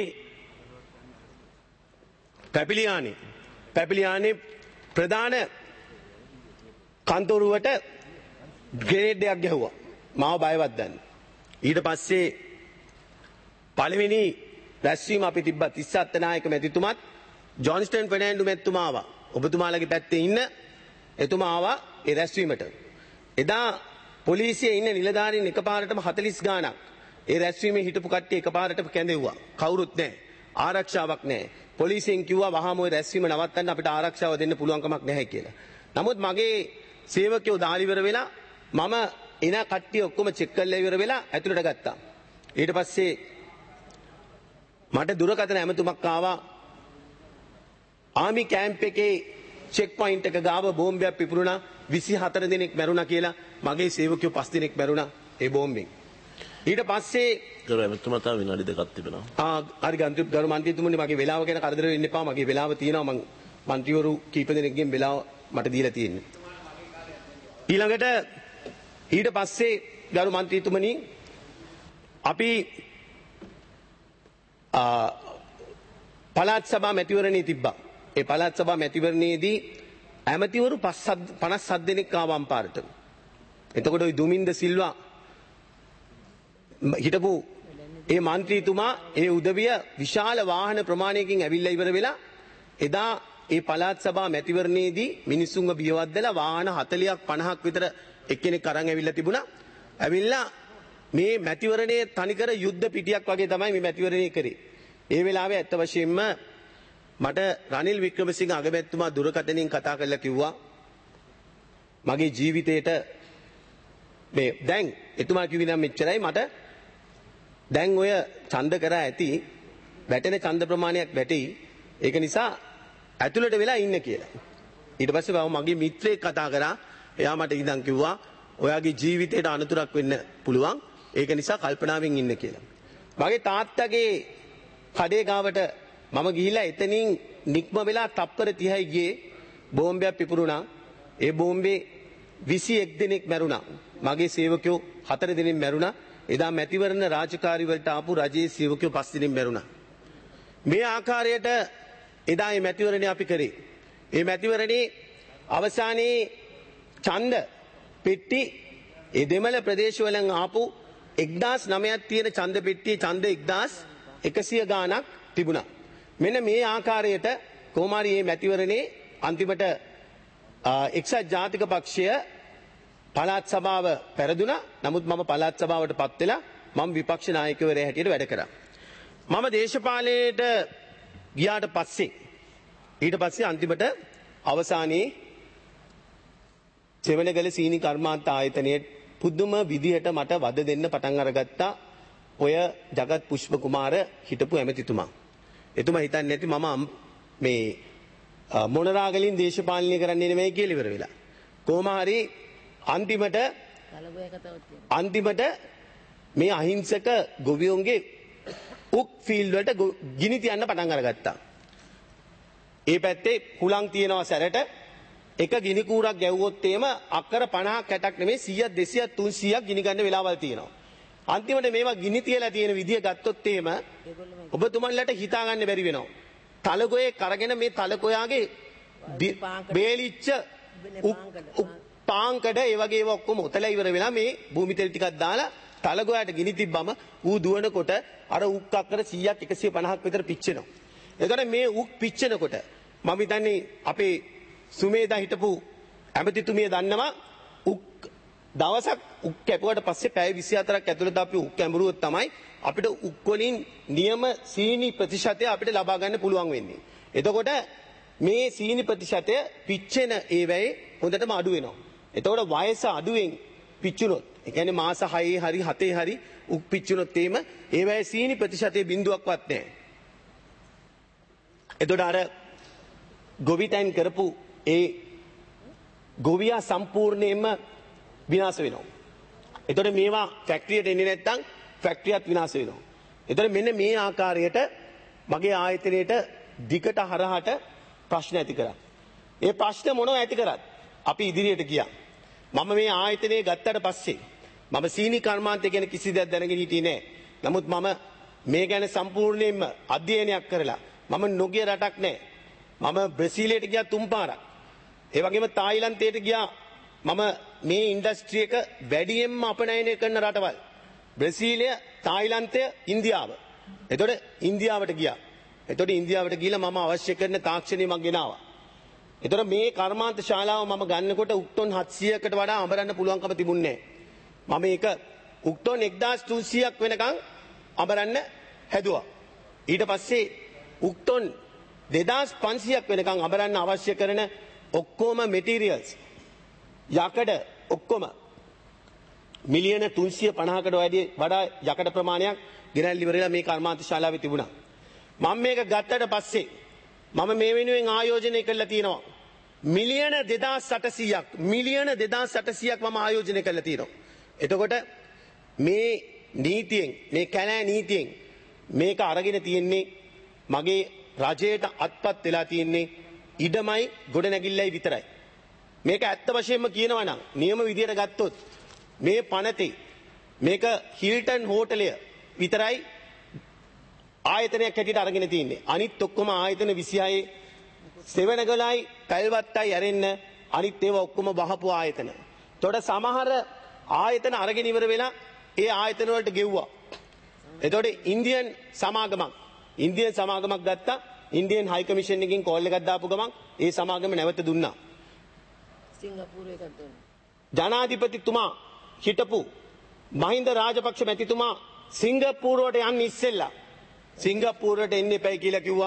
පැපිලියානේ ප්‍රධාන කන්තරුවට ග්‍රේඩ් එකක් ගැහුවා. මාව බයවත් දැන්. ඊට පස්සේ පළවෙනි රැස්වීම අපි තිබ්බා තිස්ස අත්තනායක මැතිතුමත් ජොන්ස්ටන් ෆර්නෑන්ඩෝ මැතිතුමා ආවා. ඔබතුමාලගේ පැත්තේ ඉන්න එතුමා ආවා ඒ රැස්වීමට. එදා පොලිසියේ ඉන්න නිලධාරීන් එකපාරටම 40 ගාණක් ඒ රැස්වීමේ හිටපු කට්ටිය එකපාරටම කැඳෙව්වා. කවුරුත් නැහැ. ආරක්ෂාවක් නැහැ. පොලිසියෙන් කිව්වා වහාම ওই රැස්වීම නවත්තන්න අපිට ආරක්ෂාව දෙන්න පුළුවන් කමක් නැහැ කියලා. නමුත් මගේ සේවකයෝ දාලිවර වෙලා මම එන කට්ටිය ඔක්කොම චෙක් කරලා ඉවර වෙලා ඇතුළට ගත්තා. ඊට පස්සේ මට දුරකථන ඇමතුමක් ආවා. ආමි කැම්ප් එකේ චෙක් පොයින්ට් එක ගාව බෝම්බයක් පිපුරුණා. 24 දෙනෙක් මැරුණා කියලා මගේ සේවකයෝ 5 දෙනෙක් මැරුණා ඒ බෝම්බෙන්. ඊට පස්සේ ගරු ඇමතුමා තව විනාඩි දෙකක් තිබෙනවා. හරි ගරු මන්ත්‍රීතුමනි මගේ වෙලාව ගැන කරදර වෙන්න එපා. මගේ වෙලාව තියෙනවා. මං මන්ත්‍රීවරු කීප දෙනෙක්ගෙන් වෙලාව මට දීලා තියෙන්නේ. ඊළඟට ඊට පස්සේ ගරු මන්ත්‍රීතුමනි අපි පළාත් සභා මැතිවරණයේ තිබ්බා. ඒ පළාත් සභා මැතිවරණයේදී ඇමතිවරු 57 දෙනෙක් ආවා අම්පාරට. එතකොට ওই දුමින්ද සිල්වා හිටපු ඒ මන්ත්‍රීතුමා ඒ උදවිය විශාල වාහන ප්‍රමාණයකින් ඇවිල්ලා ඉවර වෙලා එදා ඒ පළාත් සභා මැතිවරණයේදී මිනිස්සුන්ව බියවද්දලා වාහන 40ක් 50ක් විතර එක්කෙනෙක් අරන් ඇවිල්ලා තිබුණා. ඇවිල්ලා මේ මැතිවරණයේ තනිකර යුද්ධ පිටියක් වගේ තමයි මේ මැතිවරණය කරේ. ඒ වෙලාවේ ඇත්ත වශයෙන්ම මට රනිල් වික්‍රමසිංහ අගමැතිතුමා දුරකථනයෙන් කතා කරලා කිව්වා මගේ ජීවිතේට මේ දැන් එතුමා කිව්වේ නම් මෙච්චරයි මට දැන් ඔය ඡන්ද කරා ඇති වැටෙන ඡන්ද ප්‍රමාණයක් වැටෙයි ඒක නිසා ඇතුළට වෙලා ඉන්න කියලා. ඊට පස්සේ මම මගේ මිත්‍රයෙක් කතා කරා එයා මට ඉඳන් කිව්වා ඔයාගේ ජීවිතේට අනතුරක් වෙන්න පුළුවන් ඒක නිසා කල්පනාවෙන් ඉන්න කියලා. මගේ තාත්තගේ කඩේ ගාවට මම ගිහිල්ලා එතනින් නික්ම වෙලා තප්පර 30යි ගියේ බෝම්බයක් පිපුරුණා. ඒ බෝම්බේ 21 දෙනෙක් මැරුණා. මගේ සේවකයෝ 4 දෙනෙක් මැරුණා. එදා මැතිවරණ රාජකාරී වලට ආපු රජයේ සේවකයෝ 5 දෙනෙක් මැරුණා. මේ ආකාරයට එදා මේ මැතිවරණය අපි කරේ. මේ මැතිවරණේ අවසානයේ ඡන්ද පෙට්ටි ඒ දෙමළ ප්‍රදේශවලින් ආපු 1009ක් තියෙන ඡන්ද පෙට්ටියේ ඡන්ද 1100 ගාණක් තිබුණා. මෙන්න මේ ආකාරයට කොමාරි මේ මැතිවරණේ අන්තිමට එක්සත් ජාතික පක්ෂය පළාත් සභාව පෙරදුනා. නමුත් මම පළාත් සභාවට පත් වෙලා මම විපක්ෂ නායකවරයා හැටියට වැඩ කරා. මම දේශපාලනයට ගියාට පස්සේ ඊට පස්සේ අන්තිමට අවසානයේ සෙවණගල සීනි කර්මාන්ත ආයතනයේ පුදුම විදිහට මට වද දෙන්න පටන් අරගත්තා ඔය ජගත් පුෂ්ප කුමාර හිටපු ඇමතිතුමා. එතුමා හිතන්නේ නැති මම මේ මොනරාගලින් දේශපාලනය කරන්නේ නෙමෙයි කියලා ඉවර වෙලා. කොහොම හරි අන්තිමට මේ අහිංසක ගොවියොන්ගේ උක් ෆීල්ඩ් වලට ගිනි තියන්න පටන් අරගත්තා. ඒ පැත්තේ හුලං තියනවා සැරට එක ගිනි කූරක් ගැව්වොත් එහෙම අක්කර 50ක් 60ක් නෙමෙයි 100ක් 200ක් 300ක් ගිනි ගන්න වෙලාවල් තියෙනවා. අන්තිමට මේවා ගිනි තියලා තියෙන විදිය ගත්තොත් එහෙම ඔබතුමන්ලට හිතා ගන්න බැරි වෙනවා. තලගොයේ කරගෙන මේ තලගොයාගේ බේලිච්ච පාංකඩ ඒ වගේ ඒවා ඔක්කොම ඔතලා ඉවර වෙලා මේ භූමි තෙල් ටිකක් දාලා තලගොයාට ගිනි තිබ්බම ඌ දුවනකොට අර උක් අක්කර 100ක් 150ක් විතර පිච්චෙනවා. එතකොට මේ උක් පිච්චෙනකොට මම හිතන්නේ අපේ සුමේදා හිටපු ඇමතිතුමිය දන්නවා උක් දවසක් උක් කැපුවට පස්සේ පැය 24ක් ඇතුළත අපි උක් කැඹරුවොත් තමයි අපිට උක් වලින් නියම සීනි ප්‍රතිශතය අපිට ලබා ගන්න පුළුවන් වෙන්නේ. එතකොට මේ සීනි ප්‍රතිශතය පිච්චෙන ඒ වෙයි හොඳටම අඩු වෙනවා. එතකොට වයස අඩුවෙන් පිච්චුනොත් ඒ කියන්නේ මාස 6 හරි 7 හරි උක් පිච්චුනොත් එහෙම ඒ වෙයි සීනි ප්‍රතිශතයේ බිඳුවක්වත් නැහැ. එතකොට අර ගොවිතැන් කරපු ඒ ගොවියා සම්පූර්ණයෙන්ම විනාශ වෙනවා. එතකොට මේවා ෆැක්ටරියට එන්නේ නැත්නම් ෆැක්ටරියත් විනාශ වෙනවා. එතකොට මෙන්න මේ ආකාරයට මගේ ආයතනයේට දිගට හරහට ප්‍රශ්න ඇති කරා. ඒ ප්‍රශ්න මොනව ඇති කරත් අපි ඉදිරියට ගියා. මම මේ ආයතනයේ ගත්තට පස්සේ මම සීනි කර්මාන්තය ගැන කිසි දෙයක් දැනගෙන හිටියේ නෑ. නමුත් මම මේ ගැන සම්පූර්ණයෙන්ම අධ්‍යයනයක් කරලා මම නොගිය රටක් නෑ. මම බ්‍රසීලයට ගියා 3 පාරක්. ඒ වගේම තායිලන්තයට ගියා. මම මේ ඉන්ඩස්ට්‍රි එක වැඩියෙන්ම අපනයනය කරන රටවල් බ්‍රසීලය, තායිලන්තය, ඉන්දියාව. එතකොට ඉන්දියාවට ගියා. එතකොට ඉන්දියාවට ගිහලා මම අවශ්‍ය කරන තාක්ෂණය මම ගෙනාවා. එතකොට මේ කර්මාන්ත ශාලාව මම ගන්නකොට උක්ටොන් 700කට වඩා අඹරන්න පුළුවන්කම තිබුණේ නැහැ. මම ඒක උක්ටොන් 1300ක් වෙනකන් අඹරන්න හැදුවා. ඊට පස්සේ උක්ටොන් 2500ක් වෙනකන් අඹරන්න අවශ්‍ය කරන ඔක්කොම මෙටීරියල්ස් යකඩ ඔක්කොම මිලියන 350කට වඩා යකඩ ප්‍රමාණයක් ගෙනල්ලා ඉවරලා මේ කර්මාන්ත ශාලාවේ තිබුණා. මම මේක ගත්තට පස්සේ මම මේ වෙනුවෙන් ආයෝජනය කළා තියෙනවා. මිලියන 2800ක් මම ආයෝජනය කළා තියෙනවා. එතකොට මේ නීතියෙන් මේ කැලෑ නීතියෙන් මේක අරගෙන තියෙන්නේ මගේ රජයට අත්පත් වෙලා තියෙන්නේ ඉඩමයි ගොඩනැගිල්ලයි විතරයි. මේක ඇත්ත වශයෙන්ම කියනවා නම් නියම විදියට ගත්තොත් මේ පනතේ මේක හිල්ටන් හෝටලය විතරයි ආයතනයක් හැටියට අරගෙන තියෙන්නේ. අනිත් ඔක්කොම ආයතන 26 සෙවණගලයි පැල්වත්තයි ඇරෙන්න අනිත් ඒවා ඔක්කොම වහපු ආයතන. එතකොට සමහර ආයතන අරගෙන ඉවර වෙලා ඒ ආයතන වලට ගෙව්වා. එතකොට ඉන්දියන් සමාගමක් ගත්තා. ඉන්දියන් හයි කමිෂන් එකකින් කෝල් එකක් දාපු ගමන් ඒ සමාගම නැවත දුන්නා. සිංගප්පූරුවේ එකක් දුන්නා. ජනාධිපතිතුමා හිටපු මහින්ද රාජපක්ෂ මැතිතුමා සිංගප්පූරුවට යන්න ඉස්සෙල්ලා සිංගප්පූරුවට එන්න එපයි කියලා කිව්වා.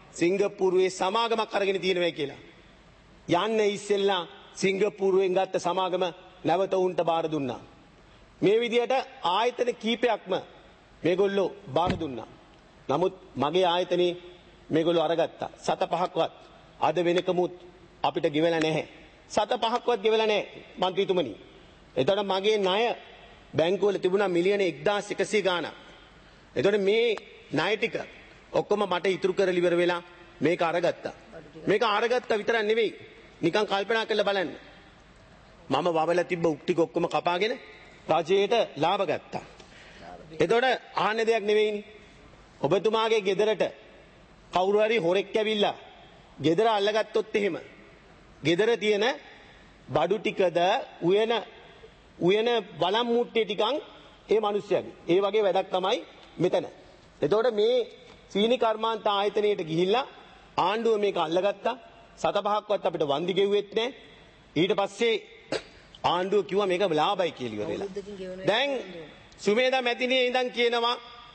සිංගප්පූරුවේ සමාගමක් අරගෙන තියෙනවා කියලා. යන්න ඉස්සෙල්ලා සිංගප්පූරුවෙන් ගත්ත සමාගම නැවත උන්ට බාර දුන්නා. මේ විදිහට ආයතන කීපයක්ම මේගොල්ලෝ බාර දුන්නා. නමුත් මගේ ආයතනේ මේගොල්ලෝ අරගත්තා. 7-5ක්වත් අද වෙනකමුත් අපිට ගෙවලා නැහැ. 7-5ක්වත් ගෙවලා නැහැ මන්ත්‍රීතුමනි. එතකොට මගේ ණය බැංකුවල තිබුණා මිලියන 1100 ගාණක්. එතකොට මේ ණය ටික ඔක්කොම මට ඉතුරු කරලා ඉවර වෙලා මේක අරගත්තා. මේක අරගත්තා විතරක් නෙවෙයි. නිකන් කල්පනා කරලා බලන්න. මම වවලා තිබ්බ උක් ටික ඔක්කොම කපාගෙන රජයට ලාභ ගත්තා. එතකොට ආන්න දෙයක් නෙවෙයිනේ. ඔබතුමාගේ ගෙදරට කවුරු හරි හොරෙක් ඇවිල්ලා ගෙදර අල්ලගත්තොත් එහෙම ගෙදර තියෙන බඩු ටිකද උයන බලම් මුට්ටිය ටිකන් ඒ මිනිස්සයාගේ. ඒ වගේ වැඩක් තමයි මෙතන. එතකොට මේ සීනි කර්මාන්ත ආයතනයට ගිහිල්ලා ආණ්ඩුව මේක අල්ලගත්තා. 7-5ක්වත් අපිට වන්දි ගෙව්වෙත් නැහැ. ඊට පස්සේ ආණ්ඩුව කිව්වා මේක ලාභයි කියලා ඉවරලා. දැන් සුමේදා මැතිණිය ඉඳන් කියනවා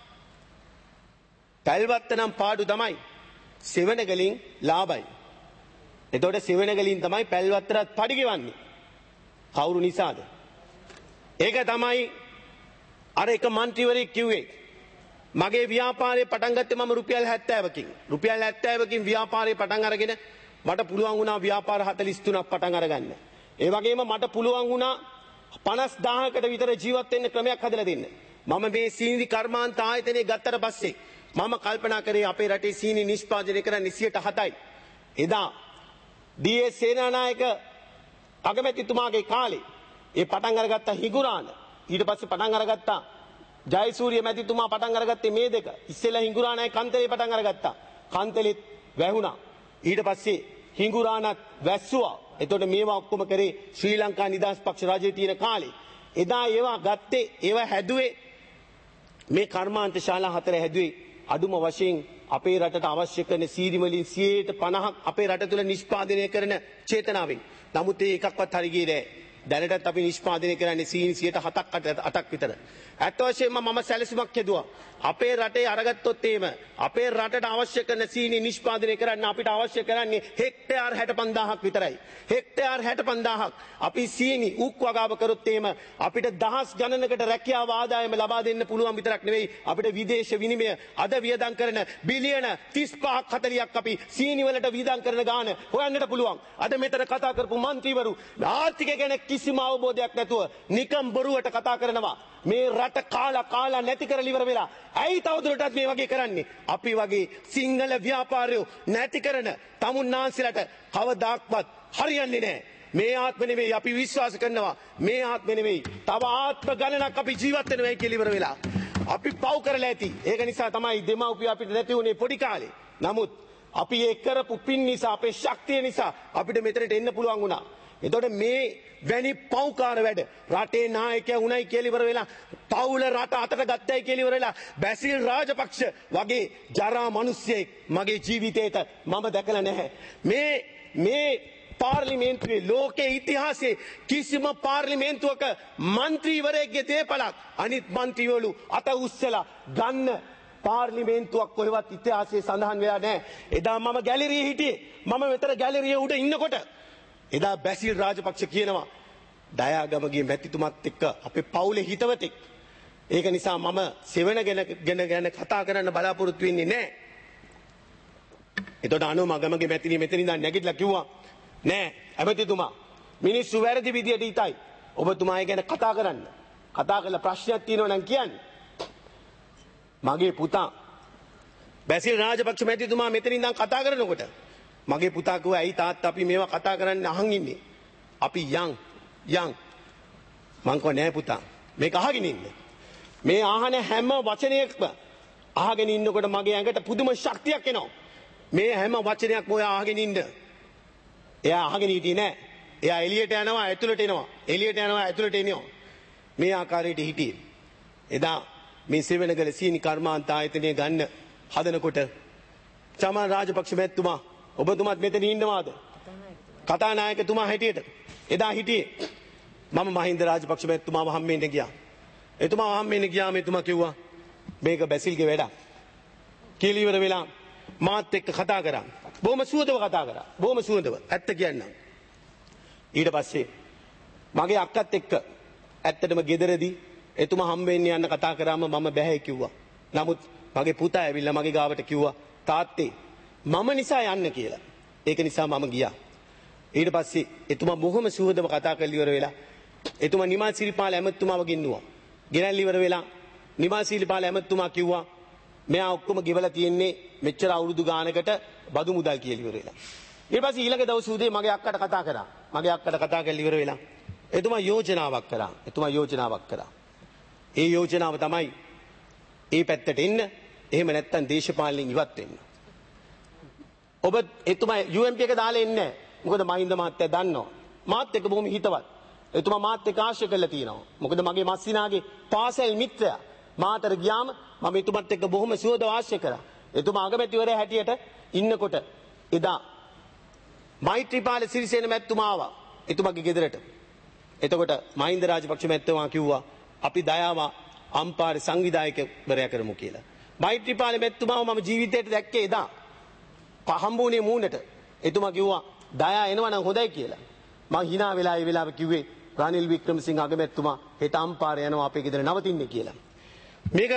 පැල්වත්ත නම් පාඩු තමයි. සෙවණගලින් ලාභයි. එතකොට සෙවණගලින් තමයි පැල්වත්තට පඩි ගෙවන්නේ. කවුරු නිසාද? ඒක තමයි අර එක മന്ത്രിවරයෙක් කිව්වේ. මගේ ව්‍යාපාරේ පටන් ගත්තේ මම රුපියල් 70කින්. රුපියල් 70කින් ව්‍යාපාරේ පටන් අරගෙන මට පුළුවන් වුණා ව්‍යාපාර 43ක් පටන් අරගන්න. ඒ වගේම මට පුළුවන් වුණා 50000කට විතර ජීවත් වෙන්න ක්‍රමයක් හදලා දෙන්න. මම මේ සීනි කර්මාන්ත ආයතනය ගත්තට පස්සේ මම කල්පනා කරේ අපේ රටේ සීනි නිෂ්පාදනය කරන්නේ 107යි. එදා ඩී.එස්. සේනානායක අගමැතිතුමාගේ කාලේ ඒ පටන් අරගත්ත හිඟුරාන ඊට පස්සේ පටන් අරගත්තා ජයසූරිය මැතිතුමා පටන් අරගත්තේ මේ දෙක. ඉස්සෙල්ලා හිඟුරානයි කන්තලේ පටන් අරගත්තා. කන්තලෙත් වැහුණා. ඊට පස්සේ හිඟුරානත් වැස්සුවා. එතකොට මේවා ඔක්කොම කරේ ශ්‍රී ලංකා නිදහස් පක්ෂ රජයේ තියෙන කාලේ. එදා ඒවා ගත්තේ ඒවා හැදුවේ මේ කර්මාන්ත ශාලා 4 හැදුවේ අඩුම වශයෙන් අපේ රටට අවශ්‍ය කරන සීනි වලින් 50% අපේ රට තුළ නිෂ්පාදනය කරන චේතනාවෙන්. නමුත් ඒ එකක්වත් හරි ගියේ නැහැ. දැනටත් අපි නිෂ්පාදනය කරන්නේ සීනි 7%-8% විතර. ඇත්ත වශයෙන්ම මම සැලසුමක් යෙදුවා. අපේ රටේ අරගත්තොත් එහෙම අපේ රටට අවශ්‍ය කරන සීනි නිෂ්පාදනය කරන්න අපිට අවශ්‍ය කරන්නේ හෙක්ටයාර් 65000ක් විතරයි. හෙක්ටයාර් 65000ක් අපි සීනි උක් වගාව කරොත් එහෙම අපිට දහස් ගණනකට රැකියාව ආදායම ලබා දෙන්න පුළුවන් විතරක් නෙවෙයි අපිට විදේශ විනිමය අද වියදම් කරන බිලියන 35ක් 40ක් අපි සීනි වලට වියදම් කරන ගාන හොයන්නට පුළුවන්. අද මෙතන කතා කරපු മന്ത്രിවරු ආර්ථිකය ගැන කිසිම අවබෝධයක් නැතුව නිකම් බොරුවට කතා කරනවා. මේ රට කාලා නැති කරලා ඉවර වෙලා. ඇයි තවදුරටත් මේ වගේ කරන්නේ? අපි වගේ සිංහල ව්‍යාපාරයෝ නැති කරන තමුන්නාන්සලට කවදාක්වත් හරියන්නේ නැහැ. මේ ආත්ම නෙවෙයි අපි විශ්වාස කරනවා. මේ ආත්ම නෙවෙයි. තව ආත්ම ගණනක් අපි ජීවත් වෙනවා කියලා ඉවර වෙලා. අපි පව් කරලා ඇති. ඒක නිසා තමයි දෙමව්පිය අපිට නැති වුණේ පොඩි කාලේ. නමුත් අපි ඒ කරපු පින් නිසා අපේ ශක්තිය නිසා අපිට මෙතනට එන්න පුළුවන් වුණා. එතකොට මේ වැනි පව්කාර වැඩ රටේ නායකයා උණයි කියලා ඉවර වෙලා පවුල රට අතට ගත්තයි කියලා ඉවර වෙලා බැසිල් රාජපක්ෂ වගේ ජරා මිනිස්සෙක් මගේ ජීවිතේට මම දැකලා නැහැ. මේ පාර්ලිමේන්තුවේ ලෝකයේ ඉතිහාසයේ කිසිම පාර්ලිමේන්තුවක മന്ത്രിවරයෙක්ගේ දේපලක් අනිත් മന്ത്രിවරු අත උස්සලා ගන්න පාර්ලිමේන්තුවක් කොහෙවත් ඉතිහාසයේ සඳහන් වෙලා නැහැ. එදා මම ගැලරියේ හිටියේ. මම මෙතන ගැලරියේ උඩ ඉන්නකොට එදා බැසිල් රාජපක්ෂ කියනවා දයාගමගේ මැතිතුමත් එක්ක අපේ පවුලේ හිතවතෙක්. ඒක නිසා මම සෙවණ ගැන කතා කරන්න බලාපොරොත්තු වෙන්නේ නැහැ. එතකොට මගමගේ මැතිණිය මෙතන ඉඳන් නැගිටලා කිව්වා නෑ ඇමතිතුමා මිනිස්සු වැරදි විදියට හිතයි. ඔබතුමා ගැන කතා කරන්න. කතා කරලා ප්‍රශ්නයක් තියෙනවා නම් කියන්න. මගේ පුතා බැසිල් රාජපක්ෂ මැතිතුමා මෙතන ඉඳන් කතා කරනකොට මගේ පුතා කිව්වා ඇයි තාත්තා අපි මේවා කතා කරන්න අහන් ඉන්නේ. අපි යන් මං කිව්වා නෑ පුතා මේක අහගෙන ඉන්න. මේ අහන හැම වචනයක්ම අහගෙන ඉන්නකොට මගේ ඇඟට පුදුම ශක්තියක් එනවා. මේ හැම වචනයක්ම ඔය අහගෙන ඉන්න. එයා අහගෙන හිටියේ නෑ. එයා එළියට යනවා ඇතුළට එනවා. එළියට යනවා ඇතුළට එනවා. මේ ආකාරයට හිටියේ. එදා මේ සෙවණගල සීනි කර්මාන්ත ආයතනය ගන්න හදනකොට චමන් රාජපක්ෂ මැතිතුමා ඔබතුමාත් මෙතන ඉන්නවාද? කතානායකතුමා හැටියට එදා හිටියේ. මම මහින්ද රාජපක්ෂ මැතිතුමාව හම්බෙන්න ගියා. එතුමාව හම්බෙන්න ගියාම එතුමා කිව්වා මේක බැසිල්ගේ වැඩක්. කියලා ඉවර වෙලා මාත් එක්ක කතා කරා. බොහොම සුවදව කතා කරා. බොහොම සුවදව. ඇත්ත කියන්නම්. ඊට පස්සේ මගේ අක්කත් එක්ක ඇත්තටම ගෙදරදී එතුමා හම්බෙන්න යන්න කතා කරාම මම බැහැ කිව්වා. නමුත් මගේ පුතා ඇවිල්ලා මගේ ගාවට කිව්වා තාත්තේ මම නිසා යන්න කියලා. ඒක නිසා මම ගියා. ඊට පස්සේ එතුමා බොහොම සුහදව කතා කරලා ඉවර වෙලා එතුමා නිමල් සිරිපාල ඇමතුමාව ගෙන්නුවා. ගෙනල්ලා ඉවර වෙලා නිමල් සිරිපාල ඇමතුමා කිව්වා මෙයා ඔක්කොම ගෙවලා තියෙන්නේ මෙච්චර අවුරුදු ගානකට බදු මුදල් කියලා ඉවර වෙලා. ඊට පස්සේ ඊළඟ දවස් උදේ මගේ අක්කට කතා කරා. මගේ අක්කට කතා කරලා ඉවර වෙලා එතුමා යෝජනාවක් කරා. ඒ යෝජනාව තමයි ඒ පැත්තට එන්න එහෙම නැත්නම් දේශපාලනයෙන් ඉවත් වෙන්න. ඔබ එතුමා UMP එක දාලා එන්නේ නැහැ. මොකද මහින්ද මහත්තයා දන්නවා. මාත් එක්ක බොහොම හිතවත්. එතුමා මාත් එක්ක ආශ්‍රය කරලා තියෙනවා. මොකද මගේ මස්සිනාගේ පාසල් මිත්‍රයා. මාතර ගියාම මම එතුමත් එක්ක බොහොම සුවදව ආශ්‍රය කරා. එතුමා අගමැතිවරයා හැටියට ඉන්නකොට එදා මෛත්‍රීපාල සිරිසේන මැතිතුමා ආවා එතුමාගේ ගෙදරට. එතකොට මහින්ද රාජපක්ෂ මැතිතුමා කිව්වා අපි දයාව අම්පාර සංවිධායකවරයා කරමු කියලා. මෛත්‍රීපාල මැතිතුමාව මම ජීවිතේට දැක්කේ එදා. හම්බුනේ මූණට. එතුමා කිව්වා දයා එනවනම් හොඳයි කියලා. මං hina වෙලා ඒ වෙලාව කිව්වේ රනිල් වික්‍රමසිංහ අගමැතිතුමා හෙට අම්පාර යනවා අපේ ගෙදර නවතින්නේ කියලා. මේක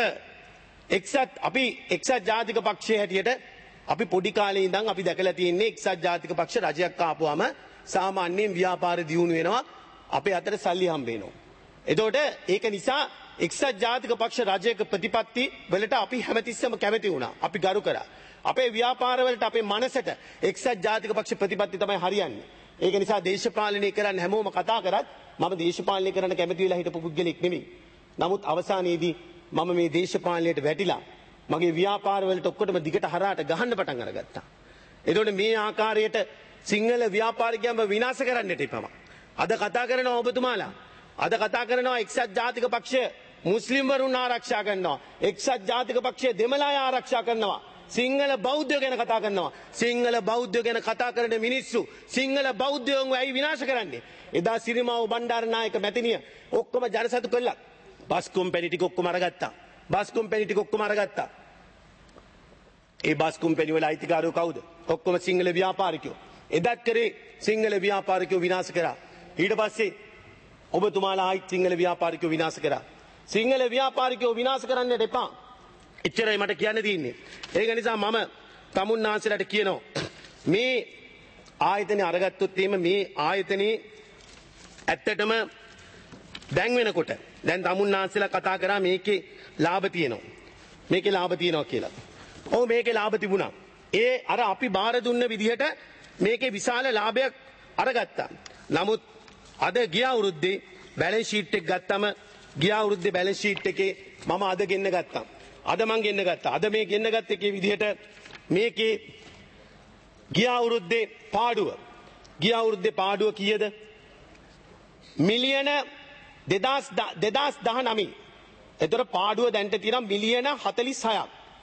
අපි එක්සත් ජාතික පක්ෂයේ හැටියට අපි පොඩි කාලේ ඉඳන් අපි දැකලා තියෙන්නේ එක්සත් ජාතික පක්ෂ රජයක් ආපුවාම සාමාන්‍යයෙන් ව්‍යාපාර දියුණු වෙනවා අපේ අතට සල්ලි හම්බ වෙනවා. එතකොට ඒක නිසා එක්සත් ජාතික පක්ෂ රජයක ප්‍රතිපත්ති වලට අපි හැමතිස්සෙම කැමති වුණා. අපි ගරු කරා. අපේ ව්‍යාපාර වලට අපේ මනසට එක්සත් ජාතික පක්ෂ ප්‍රතිපත්ති තමයි හරියන්නේ. ඒක නිසා දේශපාලනය කරන්න හැමෝම කතා කරත් මම දේශපාලනය කරන්න කැමති වෙලා හිටපු පුද්ගලෙක් නෙමෙයි. නමුත් අවසානයේදී මම මේ දේශපාලනයට වැටිලා මගේ ව්‍යාපාර වලට ඔක්කොටම දිගට හරහාට ගහන්න පටන් අරගත්තා. එතකොට මේ ආකාරයට සිංහල ව්‍යාපාරිකයන්ව විනාශ කරන්නට එපා. අද කතා කරනවා ඔබතුමාලා. අද කතා කරනවා එක්සත් ජාතික පක්ෂය මුස්ලිම් වරුන් ආරක්ෂා කරනවා. එක්සත් ජාතික පක්ෂය දෙමළ අය ආරක්ෂා කරනවා. සිංහල බෞද්ධයෝ ගැන කතා කරනවා. සිංහල බෞද්ධයෝ ගැන කතා කරන මිනිස්සු සිංහල බෞද්ධයෝන්ව ඇයි විනාශ කරන්නේ? එදා සිරිමාව බණ්ඩාරනායක මැතිනිය ඔක්කොම ජනසතු කළා. බස් කොම්පැනි ටික ඔක්කොම අරගත්තා. ඒ බස් කොම්පැනි වල අයිතිකාරයෝ කවුද? ඔක්කොම සිංහල ව්‍යාපාරිකයෝ. එදත් කරේ සිංහල ව්‍යාපාරිකයෝ විනාශ කරා. ඊට පස්සේ ඔබතුමාලා ආයි සිංහල ව්‍යාපාරිකයෝ විනාශ කරා. සිංහල ව්‍යාපාරිකයෝ විනාශ කරන්නට එපා. එච්චරයි මට කියන්න තියෙන්නේ. ඒක නිසා මම තමුන්නාන්සලට කියනවා මේ ආයතනය අරගත්තොත් එහෙම මේ ආයතනේ ඇත්තටම දැන් වෙනකොට දැන් තමුන්නාන්සලා කතා කරා මේකේ ලාභ තියෙනවා කියලා. ඔව් මේකේ ලාභ තිබුණා. ඒ අර අපි බාර දුන්න විදිහට මේකේ විශාල ලාභයක් අරගත්තා. නමුත් අද ගිය අවුරුද්දේ බැලන්ස් ෂීට් එක ගත්තම ගිය අවුරුද්දේ බැලන්ස් ෂීට් එකේ මම අද ගෙන්න ගත්තා. අද මේ ගෙන්න ගත්ත එකේ විදිහට මේකේ ගිය අවුරුද්දේ පාඩුව කීයද? මිලියන 2019. එතකොට පාඩුව දැන්ට තියෙනවා මිලියන 46ක්.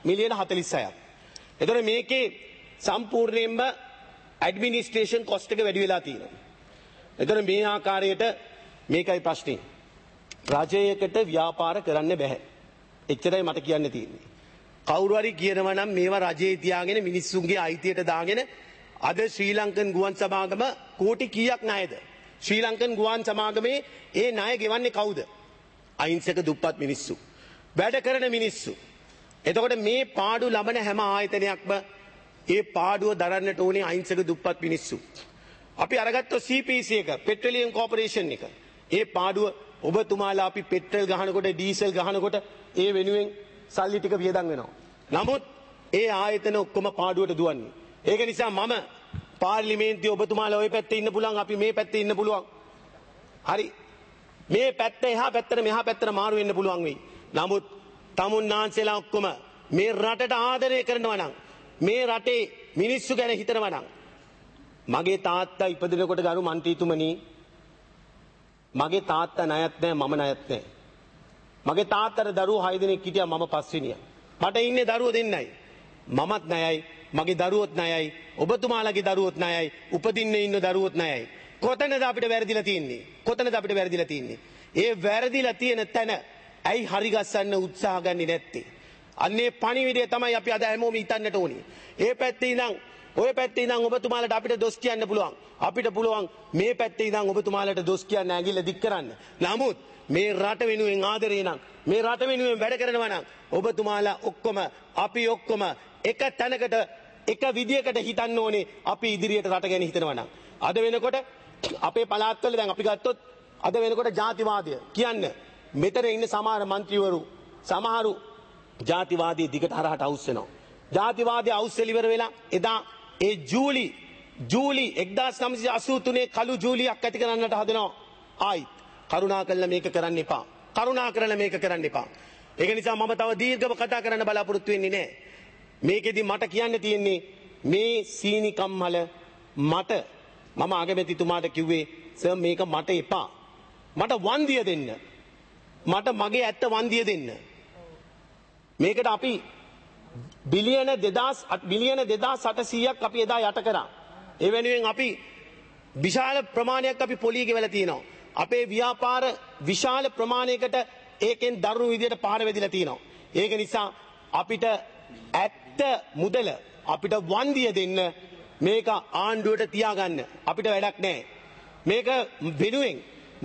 එතකොට මේකේ සම්පූර්ණයෙන්ම ඇඩ්මිනිස්ට්‍රේෂන් කොස්ට් එක වැඩි වෙලා තියෙනවා. එතකොට මේ ආකාරයට මේකයි ප්‍රශ්නේ. රජයකට ව්‍යාපාර කරන්න බෑ. එච්චරයි මට කියන්න තියෙන්නේ. කවුරු හරි කියනවා නම් මේවා රජයේ තියාගෙන මිනිස්සුන්ගේ අයිතියට දාගෙන අද ශ්‍රී ලංකන් ගුවන් සමාගම කෝටි කීයක් ණයද? ශ්‍රී ලංකන් ගුවන් සමාගමේ ඒ ණය ගෙවන්නේ කවුද? අහිංසක දුප්පත් මිනිස්සු. වැඩ කරන මිනිස්සු. එතකොට මේ පාඩු ලබන හැම ආයතනයක්ම ඒ පාඩුව දරන්නට ඕනේ අහිංසක දුප්පත් මිනිස්සු. අපි අරගත්තොත් CPC එක, පෙට්‍රෝලියම් කෝපරේෂන් එක. ඒ පාඩුව ඔබතුමාලා අපි පෙට්‍රල් ගහනකොට ඩීසල් ගහනකොට ඒ වෙනුවෙන් සල්ලි ටික වියදම් වෙනවා. නමුත් ඒ ආයතන ඔක්කොම පාඩුවට දුවන්නේ. ඒක නිසා මම පාර්ලිමේන්තුවේ ඔබතුමාලා ওই පැත්තේ ඉන්න පුළුවන්, අපි මේ පැත්තේ ඉන්න පුළුවන්. හරි. මේ පැත්ත එහා පැත්තට මෙහා පැත්තට මාරු වෙන්න පුළුවන් වෙයි. නමුත් තමුන්නාන්සලා ඔක්කොම මේ රටට ආදරය කරනවා නම්, මේ රටේ මිනිස්සු ගැන හිතනවා නම්, මගේ තාත්තා ඉපදිනකොට ගරු මන්ත්‍රීතුමනි, මගේ තාත්තා ණයත් නැහැ, මම ණයත් නැහැ. මගේ තාත්තට දරුවෝ 6 දෙනෙක් හිටියා, මම 5 වෙනියා. මට ඉන්නේ දරුවෝ දෙන්නයි. මමත් ණයයි, මගේ දරුවොත් ණයයි, ඔබතුමාලගේ දරුවොත් ණයයි, උපදින්න ඉන්න දරුවොත් ණයයි. කොතනද අපිට වැරදිලා තියෙන්නේ? ඒ වැරදිලා තියෙන තැන ඇයි හරි ගස්සන්න උත්සාහ ගන්නේ නැත්තේ? අන්නේ පණිවිඩය තමයි අපි අද හැමෝම හිතන්නට ඕනේ. ඒ පැත්තේ ඉඳන් ඔය පැත්තේ ඉඳන් ඔබතුමාලට අපිට දොස් කියන්න පුළුවන්. අපිට පුළුවන් මේ පැත්තේ ඉඳන් ඔබතුමාලට දොස් කියන්න ඇඟිල්ල දික් කරන්න. නමුත් මේ රට වෙනුවෙන් ආදරේ නම් මේ රට වෙනුවෙන් වැඩ කරනවා නම් ඔබතුමාලා ඔක්කොම අපි ඔක්කොම එක තැනකට එක විදියකට හිතන්න ඕනේ. අපි ඉදිරියට රට ගැන හිතනවා නම් අද වෙනකොට අපේ පළාත්වල දැන් අපි ගත්තොත් අද වෙනකොට ජාතිවාදය කියන්න මෙතන ඉන්න සමහර മന്ത്രിවරු සමහරු ජාතිවාදී දිගට හරහට අවුස්සනවා. ජාතිවාදී අවුස්සල ඉවර වෙලා එදා ඒ ජූලි 1983 කළු ජූලියක් ඇති කරන්නට හදනවා. ආයිත් කරුණාකරලා මේක කරන්න එපා. කරුණාකරලා මේක කරන්න එපා. ඒක නිසා මම තව දීර්ඝව කතා කරන්න බලාපොරොත්තු වෙන්නේ නැහැ. මේකෙදි මට කියන්න තියෙන්නේ මේ සීනි කම්මල මට මම අගමැතිතුමාට කිව්වේ සර් මේක මට එපා. මට වන්දිය දෙන්න. මට මගේ ඇත්ත වන්දිය දෙන්න. මේකට අපි බිලියන 2800ක් අපි එදා යට කරා. ඒ වෙනුවෙන් අපි විශාල ප්‍රමාණයක් අපි පොලිය ගෙවලා තියෙනවා. අපේ ව්‍යාපාර විශාල ප්‍රමාණයකට ඒකෙන් දරුණු විදියට පහර වැදිලා තියෙනවා. ඒක නිසා අපිට ඇත්ත මුදල අපිට වන්දිය දෙන්න මේක ආණ්ඩුවට තියාගන්න අපිට වැඩක් නැහැ. මේක වෙනුවෙන්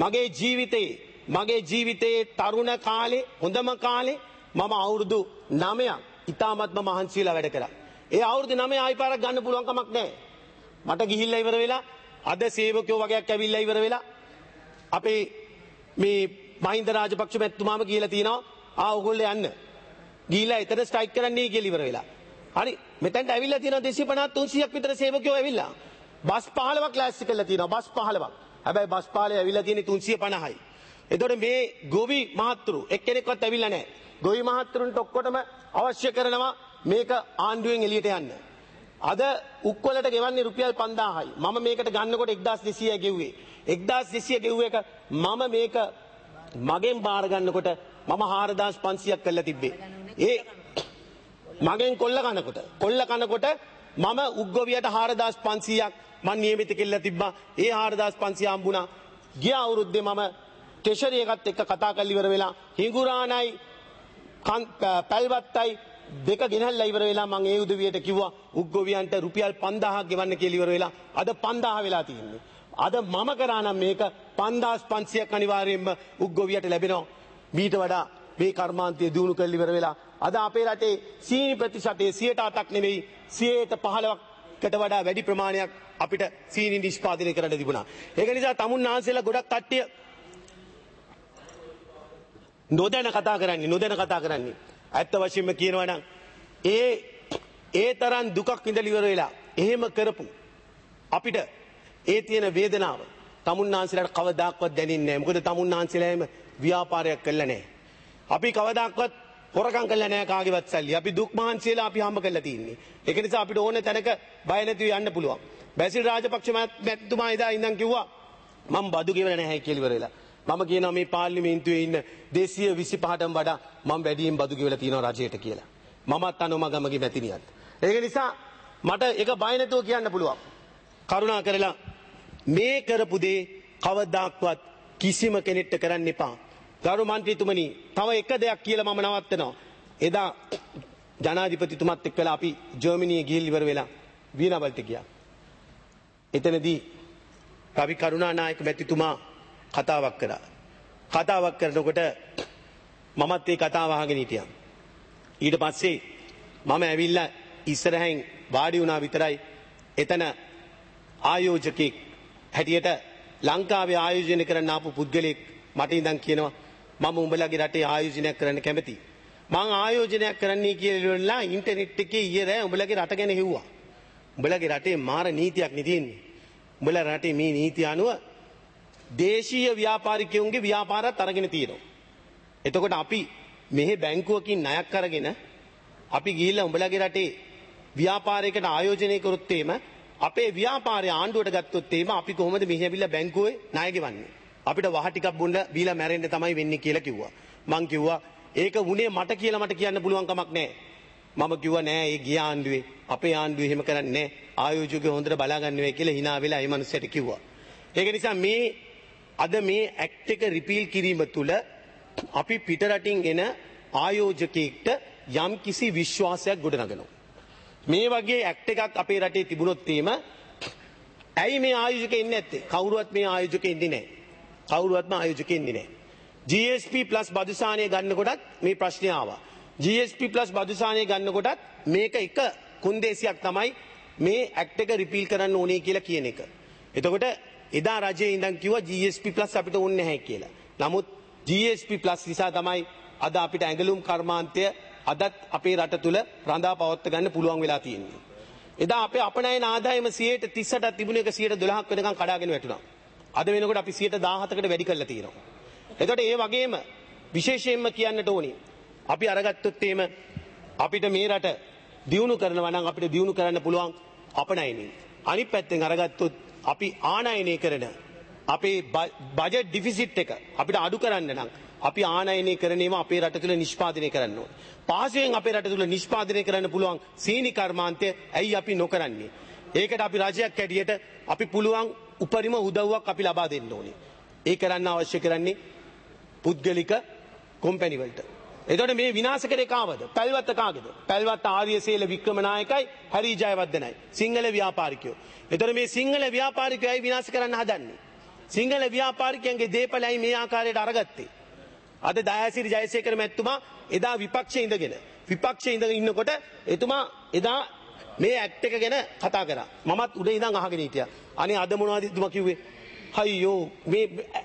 මගේ ජීවිතයේ තරුණ කාලේ හොඳම කාලේ මම අවුරුදු 9ක් ඉතාමත්ම මහන්සියලා වැඩ කරා. ඒ අවුරුදු 9 ආයි පාරක් ගන්න පුළුවන් කමක් නැහැ. මට ගිහිල්ලා ඉවර වෙලා අද සේවකයෝ වගේක් ඇවිල්ලා ඉවර වෙලා අපේ මේ මහින්ද රාජපක්ෂ මැතිතුමාම කියලා තිනවා ඔයගොල්ලෝ යන්න. ගිහිල්ලා එතන ස්ට්‍රයික් කරන්නයි කියලා ඉවර වෙලා. හරි මෙතෙන්ට ඇවිල්ලා තියෙනවා 250 300ක් විතර සේවකයෝ ඇවිල්ලා. බස් 15ක් ලෑස්ති කරලා තියෙනවා. බස් 15ක්. හැබැයි බස් 15 ඇවිල්ලා තියෙන්නේ 350යි. එතකොට මේ ගොවි මහත්තුරු එක්කෙනෙක්වත් ඇවිල්ලා නැහැ. ගොවි මහත්තුරුන්ට ඔක්කොටම අවශ්‍ය කරනවා මේක ආණ්ඩුවෙන් එළියට යන්න. අද උක්වලට ගෙවන්නේ රුපියල් 5000යි. මම මේකට ගන්නකොට 1200 ගෙව්වේ. 1200 ගෙව්ව එක මම මේක මගෙන් බාර ගන්නකොට මම 4500ක් කරලා තිබ්බේ. ඒ මගෙන් කොල්ල කනකොට මම උග්ගොවියට 4500ක් මම නියමිත කෙල්ල තිබ්බා. ඒ 4500 හම්බුණා. ගිය අවුරුද්දේ මම ටෙෂරි එකත් එක්ක කතා කරලා ඉවර වෙලා හිඟුරාණයි පැල්වත්තයි දෙක ගෙනල්ලා ඉවර වෙලා මම ඒ උදවියට කිව්වා උග්ගොවියන්ට රුපියල් 5000ක් ගෙවන්න කියලා ඉවර වෙලා අද 5000 වෙලා තියෙන්නේ. අද මම කරා නම් මේක 5500ක් අනිවාර්යයෙන්ම උග්ගොවියට ලැබෙනවා. මීට වඩා මේ කර්මාන්තය දිනු කරලා ඉවර වෙලා අද අපේ රටේ සීනි ප්‍රතිශතය 8%ක් නෙවෙයි 15%කට වඩා වැඩි ප්‍රමාණයක් අපිට සීනි නිෂ්පාදනය කරන්න තිබුණා. ඒක නිසා තමුන්නාන්සේලා ගොඩක් කට්ටිය නොදැන කතා කරන්නේ. ඇත්ත වශයෙන්ම කියනවා නම් ඒ තරම් දුකක් විඳලා ඉවර වෙලා එහෙම කරපු අපිට ඒ තියෙන වේදනාව තමුන්නාන්සේලාට කවදාක්වත් දැනෙන්නේ නැහැ. මොකද තමුන්නාන්සේලා එහෙම ව්‍යාපාරයක් කළා නැහැ. අපි කවදාක්වත් හොරකම් කළා නැහැ කාගේවත් සල්ලි. අපි දුක් මහන්සියලා අපි හම්බ කරලා තියෙන්නේ. ඒක නිසා අපිට ඕන තැනක බය නැතිව යන්න පුළුවන්. බැසිල් රාජපක්ෂ මැතිතුමා එදා ඉඳන් කිව්වා මම බදු ගෙවලා නැහැ කියලා ඉවර වෙලා. මම කියනවා මේ පාර්ලිමේන්තුවේ ඉන්න 225ටම වඩා මම වැඩියෙන් බදු ගෙවලා තියෙනවා රජයට කියලා. මමත් අනුමගමගේ මැතිනියත්. ඒක නිසා මට ඒක බය නැතුව කියන්න පුළුවන්. කරුණා කරලා මේ කරපු දේ කවදාක්වත් කිසිම කෙනෙක්ට කරන්න එපා. ගරු මන්ත්‍රීතුමනි තව එක දෙයක් කියලා මම නවත්තනවා. එදා ජනාධිපතිතුමත් එක්කලා අපි ජර්මනියේ ගිහින් ඉවර වෙලා වීණාවලට ගියා. එතනදී කවි කරුණානායක මැතිතුමා කතාවක් කරා. කතාවක් කරනකොට මමත් ඒ කතාව අහගෙන හිටියා. ඊට පස්සේ මම ඇවිල්ලා ඉස්සරහින් වාඩි වුණා විතරයි. එතන ආයෝජකෙක් හැටියට ලංකාවේ ආයෝජනය කරන්න ආපු පුද්ගලෙක් මට ඉඳන් කියනවා මම උඹලගේ රටේ ආයෝජනයක් කරන්න කැමතියි. මං ආයෝජනයක් කරන්නයි කියලා ඉන්ටර්නෙට් එකේ ඊයේ රෑ උඹලගේ රට ගැන හෙව්වා. උඹලගේ රටේ මාර නීතියක් නේ තියෙන්නේ. උඹලා රටේ මේ නීතිය අනුව දේශීය ව්‍යාපාරිකයන්ගේ ව්‍යාපාරات අරගෙන තියෙනවා. එතකොට අපි මෙහි බැංකුවකින් ණයක් අරගෙන අපි ගිහිල්ලා උඹලගේ රටේ ව්‍යාපාරයකට ආයෝජනය කරොත් එහෙම අපේ ව්‍යාපාරය ආණ්ඩුවට ගත්තොත් එහෙම අපි කොහොමද මෙහි ඇවිල්ලා බැංකුවේ ණය ගෙවන්නේ? අපිට වහ ටිකක් බොන්න බීලා මැරෙන්න තමයි වෙන්නේ කියලා කිව්වා. මං කිව්වා ඒක වුණේ මට කියලා මට කියන්න පුළුවන් කමක් නැහැ. මම කිව්වා නෑ ඒ ගිය ආණ්ඩුවේ අපේ ආණ්ඩුවේ එහෙම කරන්නේ නෑ. ආයෝජකයෝ හොඳට බලා ගන්න වෙයි කියලා hina වෙලා ඒ මනුස්සයට කිව්වා. ඒක නිසා අද මේ ඇක්ට් එක රිපීල් කිරීම තුළ අපි පිට රටින් එන ආයෝජකයෙක්ට යම් කිසි විශ්වාසයක් ගොඩනගනවා. මේ වගේ ඇක්ට් එකක් අපේ රටේ තිබුණොත් එහෙම ඇයි මේ ආයෝජක ඉන්නේ නැත්තේ? කවුරුවත් මේ ආයෝජක ඉන්නේ නැහැ. කවුරුවත්ම ආයෝජක ඉන්නේ නැහැ. GSP+ බදුසානය ගන්නකොටත් මේ ප්‍රශ්නේ ආවා. GSP+ බදුසානය ගන්නකොටත් මේක එක කුන්දේසියක් තමයි මේ ඇක්ට් එක රිපීල් කරන්න ඕනේ කියලා කියන එක. එතකොට එදා රජයේ ඉඳන් කිව්වා GSP+ අපිට ඕනේ නැහැ කියලා. නමුත් GSP+ නිසා තමයි අද අපිට ඇඟලුම් කර්මාන්තය අදත් අපේ රට තුල රඳා පවත්ව ගන්න පුළුවන් වෙලා තියෙන්නේ. එදා අපේ අපනයන ආදායම 38%ක් තිබුණ එක 12%ක් වෙනකන් කඩාගෙන වැටුණා. අද වෙනකොට අපි 17%කට වැඩි කරලා තියෙනවා. එතකොට ඒ වගේම විශේෂයෙන්ම කියන්නට ඕනේ අපි අරගත්තොත් එහෙම අපිට මේ රට දියුණු කරනවා නම් අපිට දියුණු කරන්න පුළුවන් අපනයනින්. අනිත් පැත්තෙන් අරගත්තොත් අපි ආනයනය කරන අපේ බජට් ඩිෆිසිට් එක අපිට අඩු කරන්න නම් අපි ආනයනය කරන ඒවා අපේ රට තුල නිෂ්පාදනය කරන්න ඕනේ. පහසුවෙන් අපේ රට තුල නිෂ්පාදනය කරන්න පුළුවන් සීනි කර්මාන්තය ඇයි අපි නොකරන්නේ? ඒකට අපි රජයක් හැටියට අපි පුළුවන් උපරිම උදව්වක් අපි ලබා දෙන්න ඕනේ. ඒ කරන්න අවශ්‍ය කරන්නේ පුද්ගලික කොම්පැනි වලට. එතකොට මේ විනාශ කරේ කාවද? පැල්වත්ත කාගේද? පැල්වත්ත ආර්යසේල වික්‍රමනායකයි හරි ජයවර්ධනයි. සිංහල ව්‍යාපාරිකයෝ. එතකොට මේ සිංහල ව්‍යාපාරිකයෝයි විනාශ කරන්න හදන්නේ. සිංහල ව්‍යාපාරිකයන්ගේ දේපලයි මේ ආකාරයට අරගත්තේ. අද දයාසිරි ජයසේකර මැතිතුමා එදා විපක්ෂයේ ඉඳගෙන ඉන්නකොට එතුමා එදා මේ ඇක්ට් එක ගැන කතා කරා. මමත් උඩ ඉඳන් අහගෙන හිටියා. අනේ අද මොනවද එතුමා කිව්වේ? අයියෝ මේ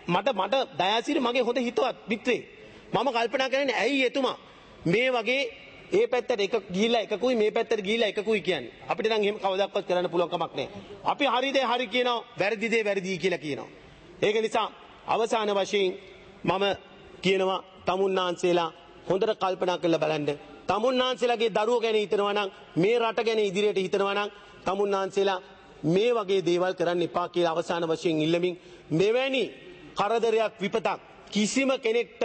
මට දයාසිරි මගේ හොඳ හිතවත් මිත්‍රේ. මම කල්පනා කරන්නේ ඇයි එතුමා මේ වගේ ඒ පැත්තට එක ගිහිල්ලා එකකුයි මේ පැත්තට ගිහිල්ලා එකකුයි කියන්නේ. අපිට නම් එහෙම කවදාවත් කරන්න පුළුවන් කමක් නැහැ. අපි හරි දේ හරි කියනවා, වැරදි දේ වැරදි කියලා කියනවා. ඒක නිසා අවසාන වශයෙන් මම කියනවා තමුන්නාන්සේලා හොඳට කල්පනා කරලා බලන්න. තමුන්නාන්සේලාගේ දරුවෝ ගැන හිතනවා නම් මේ රට ගැන ඉදිරියට හිතනවා නම් තමුන්නාන්සේලා මේ වගේ දේවල් කරන්න එපා කියලා අවසාන වශයෙන් ඉල්ලමින් මෙවැනි කරදරයක් විපතක් කිසිම කෙනෙක්ට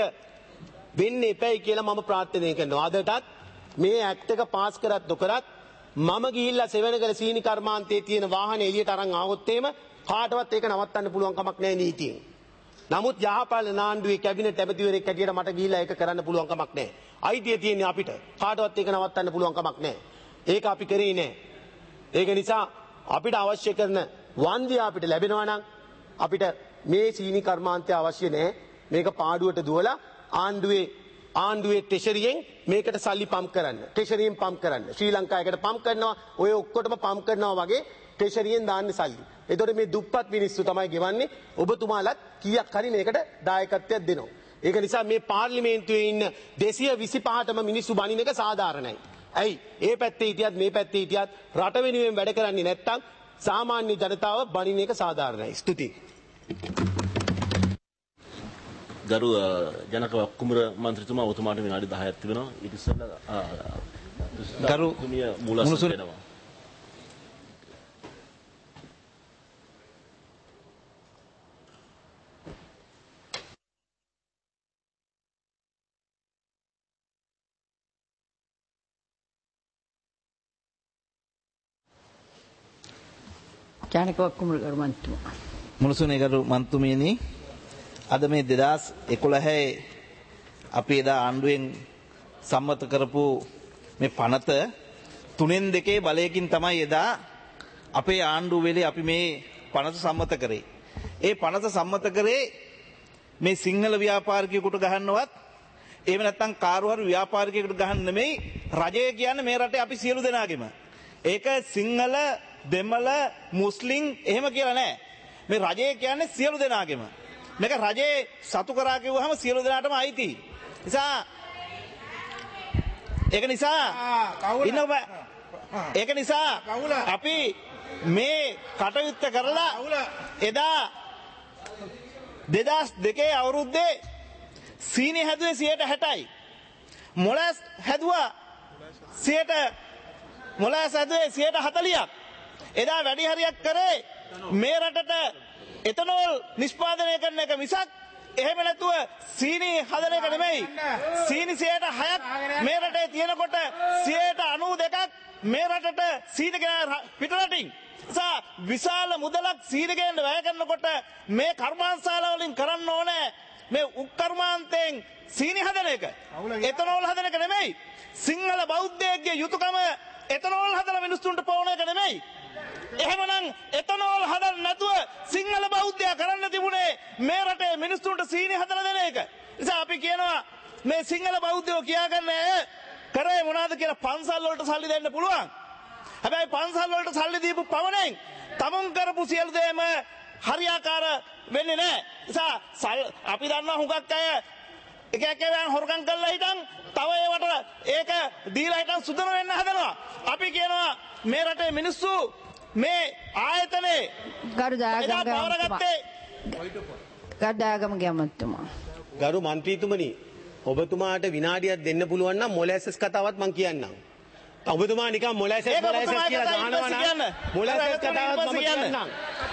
වෙන්න එපයි කියලා මම ප්‍රාර්ථනා කරනවා. අදටත් මේ ඇක්ට් එක පාස් කරත් නොකරත් මම ගිහිල්ලා සෙවණගල සීනි කර්මාන්තයේ තියෙන වාහනේ එළියට අරන් ආවොත් එහෙම කාටවත් ඒක නවත්තන්න පුළුවන් කමක් නැහැ නීතියෙන්. නමුත් යහපාල නාන්දුවේ කැබිනට් ඇමතිවරයෙක් හැටියට මට ගිහිල්ලා ඒක කරන්න පුළුවන් කමක් නැහැ. අයිතිය තියෙන්නේ අපිට. කාටවත් ඒක නවත්තන්න පුළුවන් කමක් නැහැ. ඒක අපි කරේ නැහැ. ඒක නිසා අපිට අවශ්‍ය කරන වන්දිය අපිට ලැබෙනවා නම් අපිට මේ සීනි කර්මාන්තය අවශ්‍ය නැහැ. මේක පාඩුවට දුවලා ආණ්ඩුවේ ට්‍රෙෂරියෙන් මේකට සල්ලි පම්ප් කරන්න. ට්‍රෙෂරියෙන් පම්ප් කරන්න. ශ්‍රී ලංකාවකට පම්ප් කරනවා. ඔය ඔක්කොටම පම්ප් කරනවා වගේ ට්‍රෙෂරියෙන් දාන්න සල්ලි. එතකොට මේ දුප්පත් මිනිස්සු තමයි ගෙවන්නේ. ඔබතුමාලත් කීයක් හරි මේකට දායකත්වයක් දෙනවා. ඒක නිසා මේ පාර්ලිමේන්තුවේ ඉන්න 225ටම මිනිස්සු බණින එක සාධාරණයි. ඇයි? ඒ පැත්තේ හිටියත් මේ පැත්තේ හිටියත් රට වෙනුවෙන් වැඩ කරන්නේ නැත්තම් සාමාන්‍ය ජනතාව බණින එක සාධාරණයි. ස්තුතියි. ගරු ජනක කුමර මන්ත්‍රීතුමා ඔතුමාට විනාඩි 10ක් තිබෙනවා. ඊට ඉස්සෙල්ලා ගරු මුලසුන් වෙනවා. ජානක කුමර ගරු මන්ත්‍රීතුමා. මුලසුනේ ගරු මන්තුමියනි, අද මේ 2011 අපි එදා ආණ්ඩුවෙන් සම්මත කරපු මේ පනත 3/2 බලයකින් තමයි එදා අපේ ආණ්ඩුව වෙලේ අපි මේ පනත සම්මත කරේ. ඒ පනත සම්මත කරේ මේ සිංහල ව්‍යාපාරිකයෙකුට ගහන්නවත් එහෙම නැත්නම් කාරුහරු ව්‍යාපාරිකයෙකුට ගහන්න නෙමෙයි. රජය කියන්නේ මේ රටේ අපි සියලු දෙනාගේම. ඒක සිංහල දෙමළ මුස්ලිම් එහෙම කියලා නෑ. මේ රජය කියන්නේ සියලු දෙනාගේම. මේක රජේ සතු කරා කිව්වහම සියලු දෙනාටම අයිති. ඒක නිසා අපි මේ කටයුත්ත කරලා එදා 2002 අවුරුද්දේ සීනි හැදුවේ 60%යි. මොළස් හැදුවේ 40%ක්. එදා වැඩි හරියක් කරේ මේ රටට එතනෝල් නිෂ්පාදනය කරන එක මිසක් එහෙම නැතුව සීනි හදන එක නෙමෙයි. සීනි 6%ක් මේ රටේ තියෙනකොට 92%ක් මේ රටට සීනි ගෙන පිටරටින් විශාල මුදලක් සීනි ගෙන්න වැය කරනකොට මේ කර්මාන්තශාලා වලින් කරන්න ඕනේ මේ උක්කර්මාන්තයෙන් සීනි හදන එක. එතනෝල් හදන එක නෙමෙයි. සිංහල බෞද්ධයෙක්ගේ යුතුයකම එතනෝල් හදලා මිනිස්සුන්ට පවන එක නෙමෙයි. එහෙමනම් එතනෝල් හදන්න නැතුව සිංහල බෞද්ධයා කරන්න තිබුණේ මේ රටේ මිනිස්සුන්ට සීනි හදලා දෙන එක. නිසා අපි කියනවා මේ සිංහල බෞද්ධයෝ කියාගන්න අය කරේ මොනවද කියලා පන්සල් වලට සල්ලි දෙන්න පුළුවන්. හැබැයි පන්සල් වලට සල්ලි දීපු පමණෙන් තමුන් කරපු සියලු දේම හරියාකාර වෙන්නේ නැහැ. නිසා අපි දන්නවා හුඟක් අය එක එක වෙලාවන් හොරකම් කරලා හිටන් තව ඒවට ඒක දීලා හිටන් සුදන වෙන්න හදනවා. අපි කියනවා මේ රටේ මිනිස්සු මේ ආයතනේ ගඩාගම ගමතුමා ගරු මන්ත්‍රීතුමනි ඔබතුමාට විනාඩියක් දෙන්න පුළුවන් නම් මොලැසස් කතාවත් මම කියන්නම්. ඔබතුමා නිකන් මොලැසස් කියලා ගහනවා නම් මොලැසස් කතාවත් මම කියන්නම්.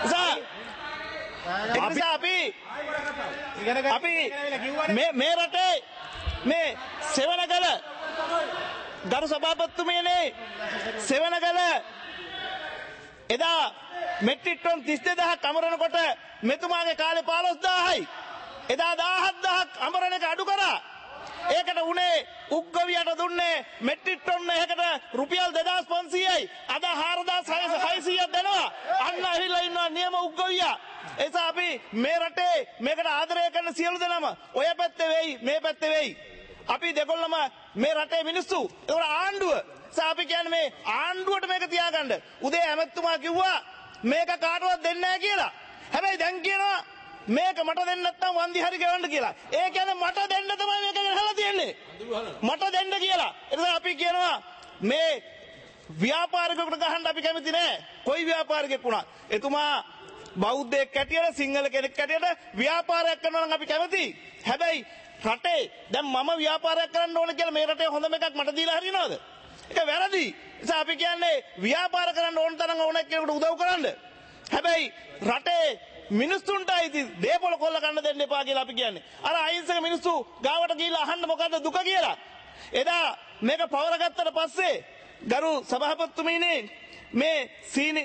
අපි මේ රටේ මේ සෙවණගල ගරු සභාපතිතුමියනේ සෙවණගල එදා මෙට්‍රික් ටන් 32000ක් අමරනකොට මෙතුමාගේ කාලේ 15000යි. එදා 17000ක් අමරන එක අඩු කරා. ඒකට උනේ උග්ගවියට දුන්නේ මෙට්‍රික් ටන් එකකට රුපියල් 2500යි. අද 4600ක් දෙනවා. අන්න ඇහිලා ඉන්නවා නියම උග්ගවියා. එසා අපි මේ රටේ මේකට ආදරය කරන සියලු දෙනාම ඔය පැත්තේ වෙයි මේ පැත්තේ වෙයි. අපි දෙකොල්ලම මේ රටේ මිනිස්සු. ඒක ආණ්ඩුව. අපි කියන්නේ මේ ආණ්ඩුවට මේක තියාගන්න. උදේ ඇමතුමා කිව්වා මේක කාටවත් දෙන්නේ නැහැ කියලා. හැබැයි දැන් කියනවා මේක මට දෙන්න නැත්නම් වන්දි හරි ගෙවන්න කියලා. ඒ කියන්නේ මට දෙන්න තමයි මේක ගහලා තියෙන්නේ. මට දෙන්න කියලා. ඒ නිසා අපි කියනවා මේ ව්‍යාපාරිකයෙකුට ගහන්න අපි කැමති නෑ. කොයි ව්‍යාපාරිකයෙක් වුණත්. එතුමා බෞද්ධයෙක් කැටියට සිංහල කෙනෙක් කැටියට ව්‍යාපාරයක් කරනවා නම් අපි කැමතියි. හැබැයි රටේ දැන් මම ව්‍යාපාරයක් කරන්න ඕන කියලා මේ රටේ හොඳම එකක් මට දීලා හරිනවද? ඒක වැරදි. නිසා අපි කියන්නේ ව්‍යාපාර කරන්න ඕන තරම් ඕන කෙනෙකුට උදව් කරන්න. හැබැයි රටේ මිනිස්සුන්ට අයිති දේපොළ කොල්ල ගන්න දෙන්න එපා කියලා අපි කියන්නේ. අර අහිංසක මිනිස්සු ගාවට ගිහිල්ලා අහන්න මොකද්ද දුක කියලා. එදා මේක පවරගත්තට පස්සේ ගරු සභාපතිතුමීනේ මේ සීනි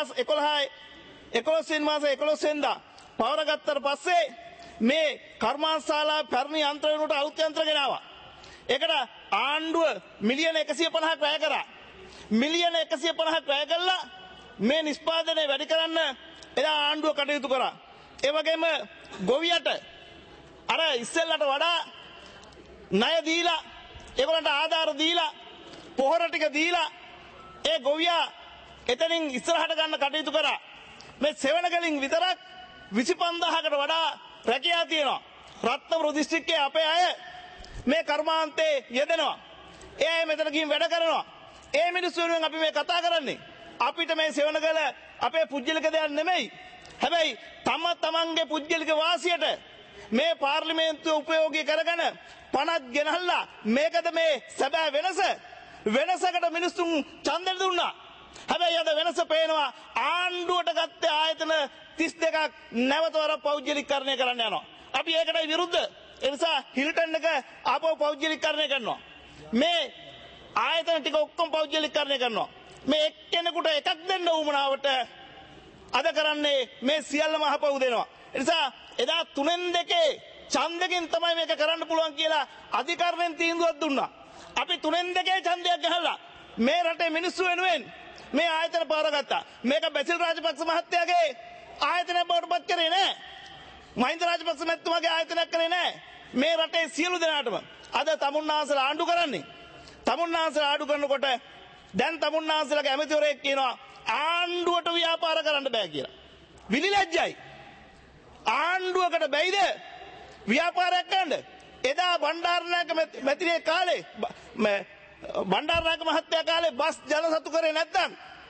2011 මාසේ 11 වෙනිදා පවරගත්තට පස්සේ මේ කර්මාන්තශාලා පැරණි යන්ත්‍ර වෙනුවට අලුත් යන්ත්‍ර ගෙනාවා. ඒකට ආණ්ඩුව මිලියන 150ක් වැය කරා. මිලියන 150ක් වැය කළා මේ නිෂ්පාදනය වැඩි කරන්න එදා ආණ්ඩුව කටයුතු කරා. ඒ වගේම ගොවියට අර ඉස්සෙල්ලට වඩා ණය දීලා ඒගොල්ලන්ට ආධාර දීලා පොහොර ටික දීලා ඒ ගොවියා එතනින් ඉස්සරහට ගන්න කටයුතු කරා. මේ සෙවණගලින් විතරක් 25000කට වඩා රැකියා තියෙනවා. රත්නපුර දිස්ත්‍රික්කයේ අපේ අය මේ කර්මාන්තේ යෙදෙනවා. ඒ අය මෙතන ගිහින් වැඩ කරනවා. ඒ මිනිස්සු වෙනුවෙන් අපි මේ කතා කරන්නේ. අපිට මේ සෙවණගල අපේ පුජ්‍යලික දෙයක් නෙමෙයි. හැබැයි තමන්ගේ පුජ්‍යලික වාසියට මේ පාර්ලිමේන්තුව උපයෝගී කරගෙන පනත් ගෙනල්ලා මේකද මේ සැබෑ වෙනසකට මිනිස්සුන් ඡන්දෙ දුන්නා. හැබැයි අද වෙනස පේනවා ආණ්ඩුවට ගත්තේ ආයතන 32ක් නැවතවර පෞද්ගලිකකරණය කරන්න යනවා. අපි ඒකටයි විරුද්ධ. ඒ නිසා හිල්ටන් එක ආපහු පෞද්ගලිකකරණය කරනවා. මේ ආයතන ටික ඔක්කොම පෞද්ගලිකකරණය කරනවා. මේ එක්කෙනෙකුට එකක් දෙන්න උවමනාවට අද කරන්නේ මේ සියල්ලම අහපව් දෙනවා. ඒ නිසා එදා 3-2 ඡන්දකින් තමයි මේක කරන්න පුළුවන් කියලා අධිකරණයෙන් තීන්දුවක් දුන්නා. අපි 3-2 ඡන්දයක් ගහලා මේ රටේ මිනිස්සු වෙනුවෙන් මේ ආයතන පාරගත්තා. මේක බැසිල් රාජපක්ෂ මහත්තයාගේ ආයතනයක් බවට පත් කරේ නෑ. මහින්ද රාජපක්ෂ මහත්මයාගේ ආයතනයක් කරේ නෑ. මේ රටේ සියලු දෙනාටම අද තමුන්නාන්සලා ආණ්ඩු කරන්නේ. තමුන්නාන්සලා ආණ්ඩු කරනකොට දැන් තමුන්නාන්සලාගේ ඇමතිවරයෙක් කියනවා ආණ්ඩුවට ව්‍යාපාර කරන්න බෑ කියලා. විලිලැජ්ජයි. ආණ්ඩුවකට බැයිද ව්‍යාපාරයක් කරන්න? එදා බණ්ඩාරනායක මැතිරියේ කාලේ බණ්ඩාරනායක මහත්තයා කාලේ බස් ජනසතු කරේ නැත්නම්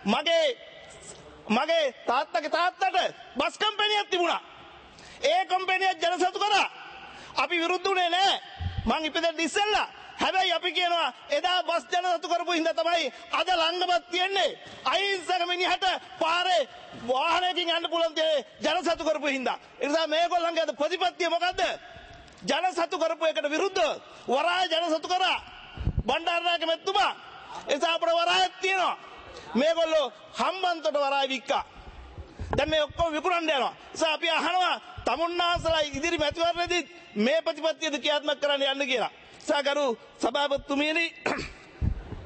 මගේ තාත්තගේ තාත්තට බස් කම්පැනියක් තිබුණා. ඒ කම්පැනියක් ජනසතු කරා. අපි විරුද්ධ වුණේ නෑ. මං ඉපදෙන්න ඉස්සෙල්ලා. හැබැයි අපි කියනවා එදා බස් ජනසතු කරපු හින්දා තමයි අද ළඟමත් තියන්නේ. අහිංසක මිනිහට පාරේ වාහනයකින් යන්න පුළුවන් ජනසතු කරපු හින්දා. ඒ නිසා මේගොල්ලන්ගේ අද ප්‍රතිපත්තිය මොකද්ද? ජනසතු කරපු එකට විරුද්ධව වරාය ජනසතු කරා. බණ්ඩාරනායක මැතිතුමා ඒ නිසා අපේ වරායක් තියෙනවා. මේගොල්ලෝ හම්බන්තොට වරාය වික්කා. දැන් මේ ඔක්කොම විකුණන්න යනවා. ඒ නිසා අපි අහනවා තමුන්නාන්සලා ඉදිරි මැතිවරණයේදී මේ ප්‍රතිපත්තියද ක්‍රියාත්මක කරන්න යන්න කියලා. සාගරු සභාපතිතුමියනි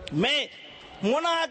මේ මොනා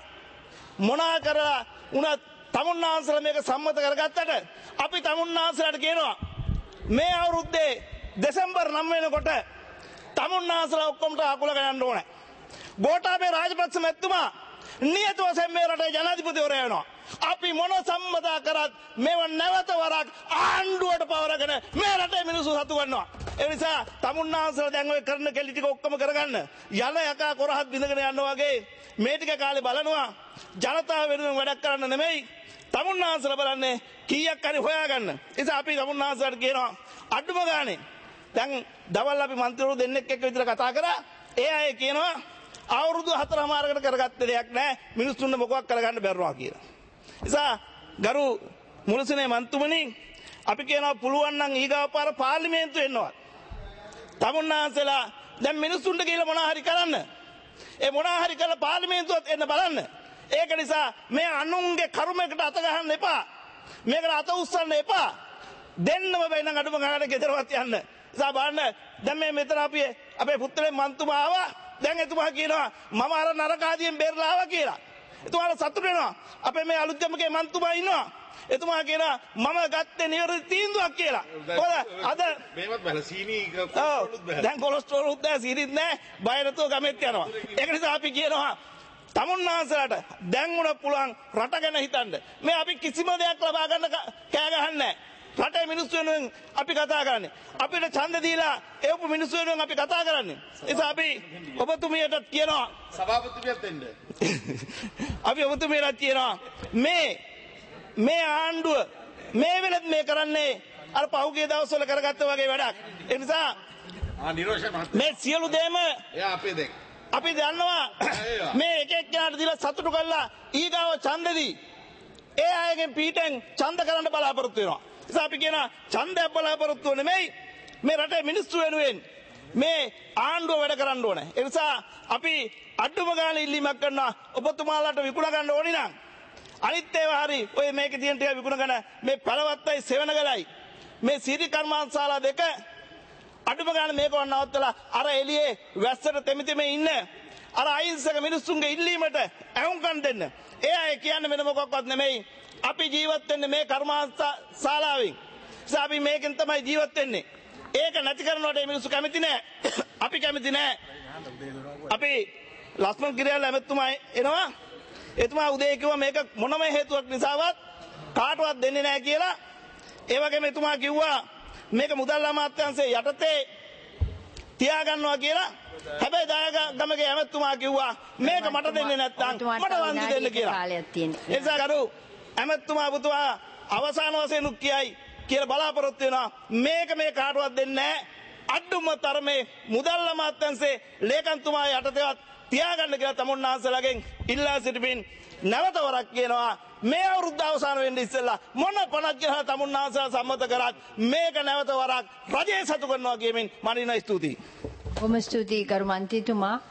කරලා උනත් තමුන්නාන්සලා මේක සම්මත කරගත්තට අපි තමුන්නාන්සලාට කියනවා මේ අවුරුද්දේ දෙසැම්බර් 9 වෙනකොට තමුන්නාන්සලා ඔක්කොමට අකුල ගන්න ඕනේ. ගෝඨාභය රාජපක්ෂ මැතිතුමා නියත වශයෙන් මේ රටේ ජනාධිපතිවරයා වෙනවා. අපි මොන සම්මතා කරත් මේව නැවත වරක් ආණ්ඩුවට පවරගෙන මේ රටේ මිනිස්සු සතු ගන්නවා. ඒ නිසා තමුන්නාන්සලා දැන් ඔය කරන කෙලි ටික ඔක්කොම කරගන්න යන යකා කොරහත් බිඳගෙන යනවා වගේ මේ ටික කාලේ බලනවා ජනතාව වෙනුවෙන් වැඩක් කරන්න නෙමෙයි තමුන්නාන්සලා බලන්නේ කීයක් හරි හොයාගන්න. ඒ නිසා අපි තමුන්නාන්සලාට කියනවා අඩුම ගානේ දැන් දවල් අපි මන්ත්‍රීවරු දෙන්නෙක් එක්ක විතර කතා කරා. ඒ අය කියනවා අවුරුදු 4මාරකට කරගත්ත දෙයක් නැහැ මිනිස්සුන්ට මොකක් කරගන්න බැරුවා කියලා. නිසා ගරු මුලසිනේ මන්තුමනි අපි කියනවා පුළුවන් නම් ඊගාව පාර පාර්ලිමේන්තු එන්නවා. තමුන්නාන්සලා දැන් මිනිස්සුන්ට කියලා මොනවා හරි කරන්න. ඒ මොනවා හරි කරලා පාර්ලිමේන්තුවත් එන්න බලන්න. ඒක නිසා මේ අනුන්ගේ කර්මයකට අත ගහන්න එපා. මේකට අත උස්සන්න එපා. දෙන්නම බෑ නම් අඩුම ගානේ ගෙදරවත් යන්න. නිසා බලන්න දැන් මේ මෙතන අපි අපේ පුත්‍රේ මන්තුමා ආවා. දැන් එතුමා කියනවා මම අර නරකාදියෙන් බේරලා ආවා කියලා. එතුමාට සතුටු වෙනවා. අපේ මේ අලුත් ගමකේ මන්තුමා ඉන්නවා. එතුමා කියනවා මම ගත්තේ නිවැරදි තීන්දුවක් කියලා. කොහොමද අද මේවත් බල සීනි දැන් කොලෙස්ටරෝල් උත් නැහැ සීනිත් නැහැ. බය නැතුව ගමෙත් යනවා. ඒක නිසා අපි කියනවා තමුන්නාන්සලාට දැන් උන පුළුවන් රට ගැන හිතන්න. මේ අපි කිසිම දෙයක් ලබා ගන්න කෑ ගහන්නේ නැහැ. රටේ මිනිස්සු වෙනුවෙන් අපි කතා කරන්නේ. අපිට ඡන්ද දීලා ඒපු මිනිස්සු වෙනුවෙන් අපි කතා කරන්නේ. ඒ නිසා අපි ඔබතුමියට කියනවා සභාපතිතුමියත් දෙන්න. අපි ඔබතුමියට කියනවා මේ ආණ්ඩුව මේ වෙලත් මේ කරන්නේ අර පහුගිය දවස්වල කරගත්තා වගේ වැඩක්. ඒ නිසා මේ සියලු දේම එයා අපේ දෙක. අපි දන්නවා මේ එක එක්කෙනාට දීලා සතුටු කරලා ඊගාව ඡන්දෙදී ඒ අයගෙන් පීටෙන් ඡන්ද කරන්න බලාපොරොත්තු වෙනවා. නිසා අපි කියන ඡන්දයක් බලාපොරොත්තු නෙමෙයි මේ රටේ මිනිස්සු වෙනුවෙන් මේ ආණ්ඩුව වැඩ කරන්න ඕනේ. ඒ නිසා අපි අඩුම ගානේ ඉල්ලීමක් කරනවා ඔබතුමාලාට විකුණ ගන්න ඕනි නම් අනිත් ඒවා හරි ඔය මේකේ තියෙන ටික විකුණගෙන මේ පළවත්තයි සෙවණගලයි මේ සීරි කර්මාන්තශාලා දෙක අඩුම ගානේ මේක වන්නවත්තලා අර එළියේ වැස්සට තෙමිතෙමේ ඉන්න අර අහිංසක මිනිස්සුන්ගේ ඉල්ලීමට ඇහුම්කන් දෙන්න. ඒ අය කියන්නේ වෙන මොකක්වත් නෙමෙයි. අපි ජීවත් වෙන්නේ මේ කර්මාන්තශාලාවෙන්. නිසා අපි මේකෙන් තමයි ජීවත් වෙන්නේ. ඒක නැති කරනකොට මේ මිනිස්සු කැමති නෑ. අපි කැමති නෑ. අපි ලක්ෂ්මන් කිරියල් ඇමතුමා එනවා. එතුමා උදේ කිව්වා මේක මොනම හේතුවක් නිසාවත් කාටවත් දෙන්නේ නැහැ කියලා. ඒ වගේම එතුමා කිව්වා මේක මුදල් අමාත්‍යාංශයේ යටතේ තියාගන්නවා කියලා. හැබැයි දායකගමගේ ඇමතුමා කිව්වා මේක මට දෙන්නේ නැත්නම් මට වන්දි දෙන්න කියලා. ඒ නිසා කරු ඇමතුමා පුතුමා අවසාන වශයෙන් උත් කියයි කියලා බලාපොරොත්තු වෙනවා. මේක මේ කාටවත් දෙන්නේ නැහැ. අඩුම තරමේ මුදල් අමාත්‍යාංශයේ ලේකම්තුමා යටතේවත් තියාගන්න කියලා තමුන්නාන්සලාගෙන් ඉල්ලා සිටිමින් නැවත වරක් කියනවා මේ අවුරුද්ද අවසන් වෙන්න ඉස්සෙල්ලා මොන පණක් ගහලා තමුන්නාන්සලා සම්මත කරත් මේක නැවත වරක් රජයේ සතු කරනවා කියමින් මනින ස්තුතියි. බොහොම ස්තුතියි කරු මන්ත්‍රීතුමා.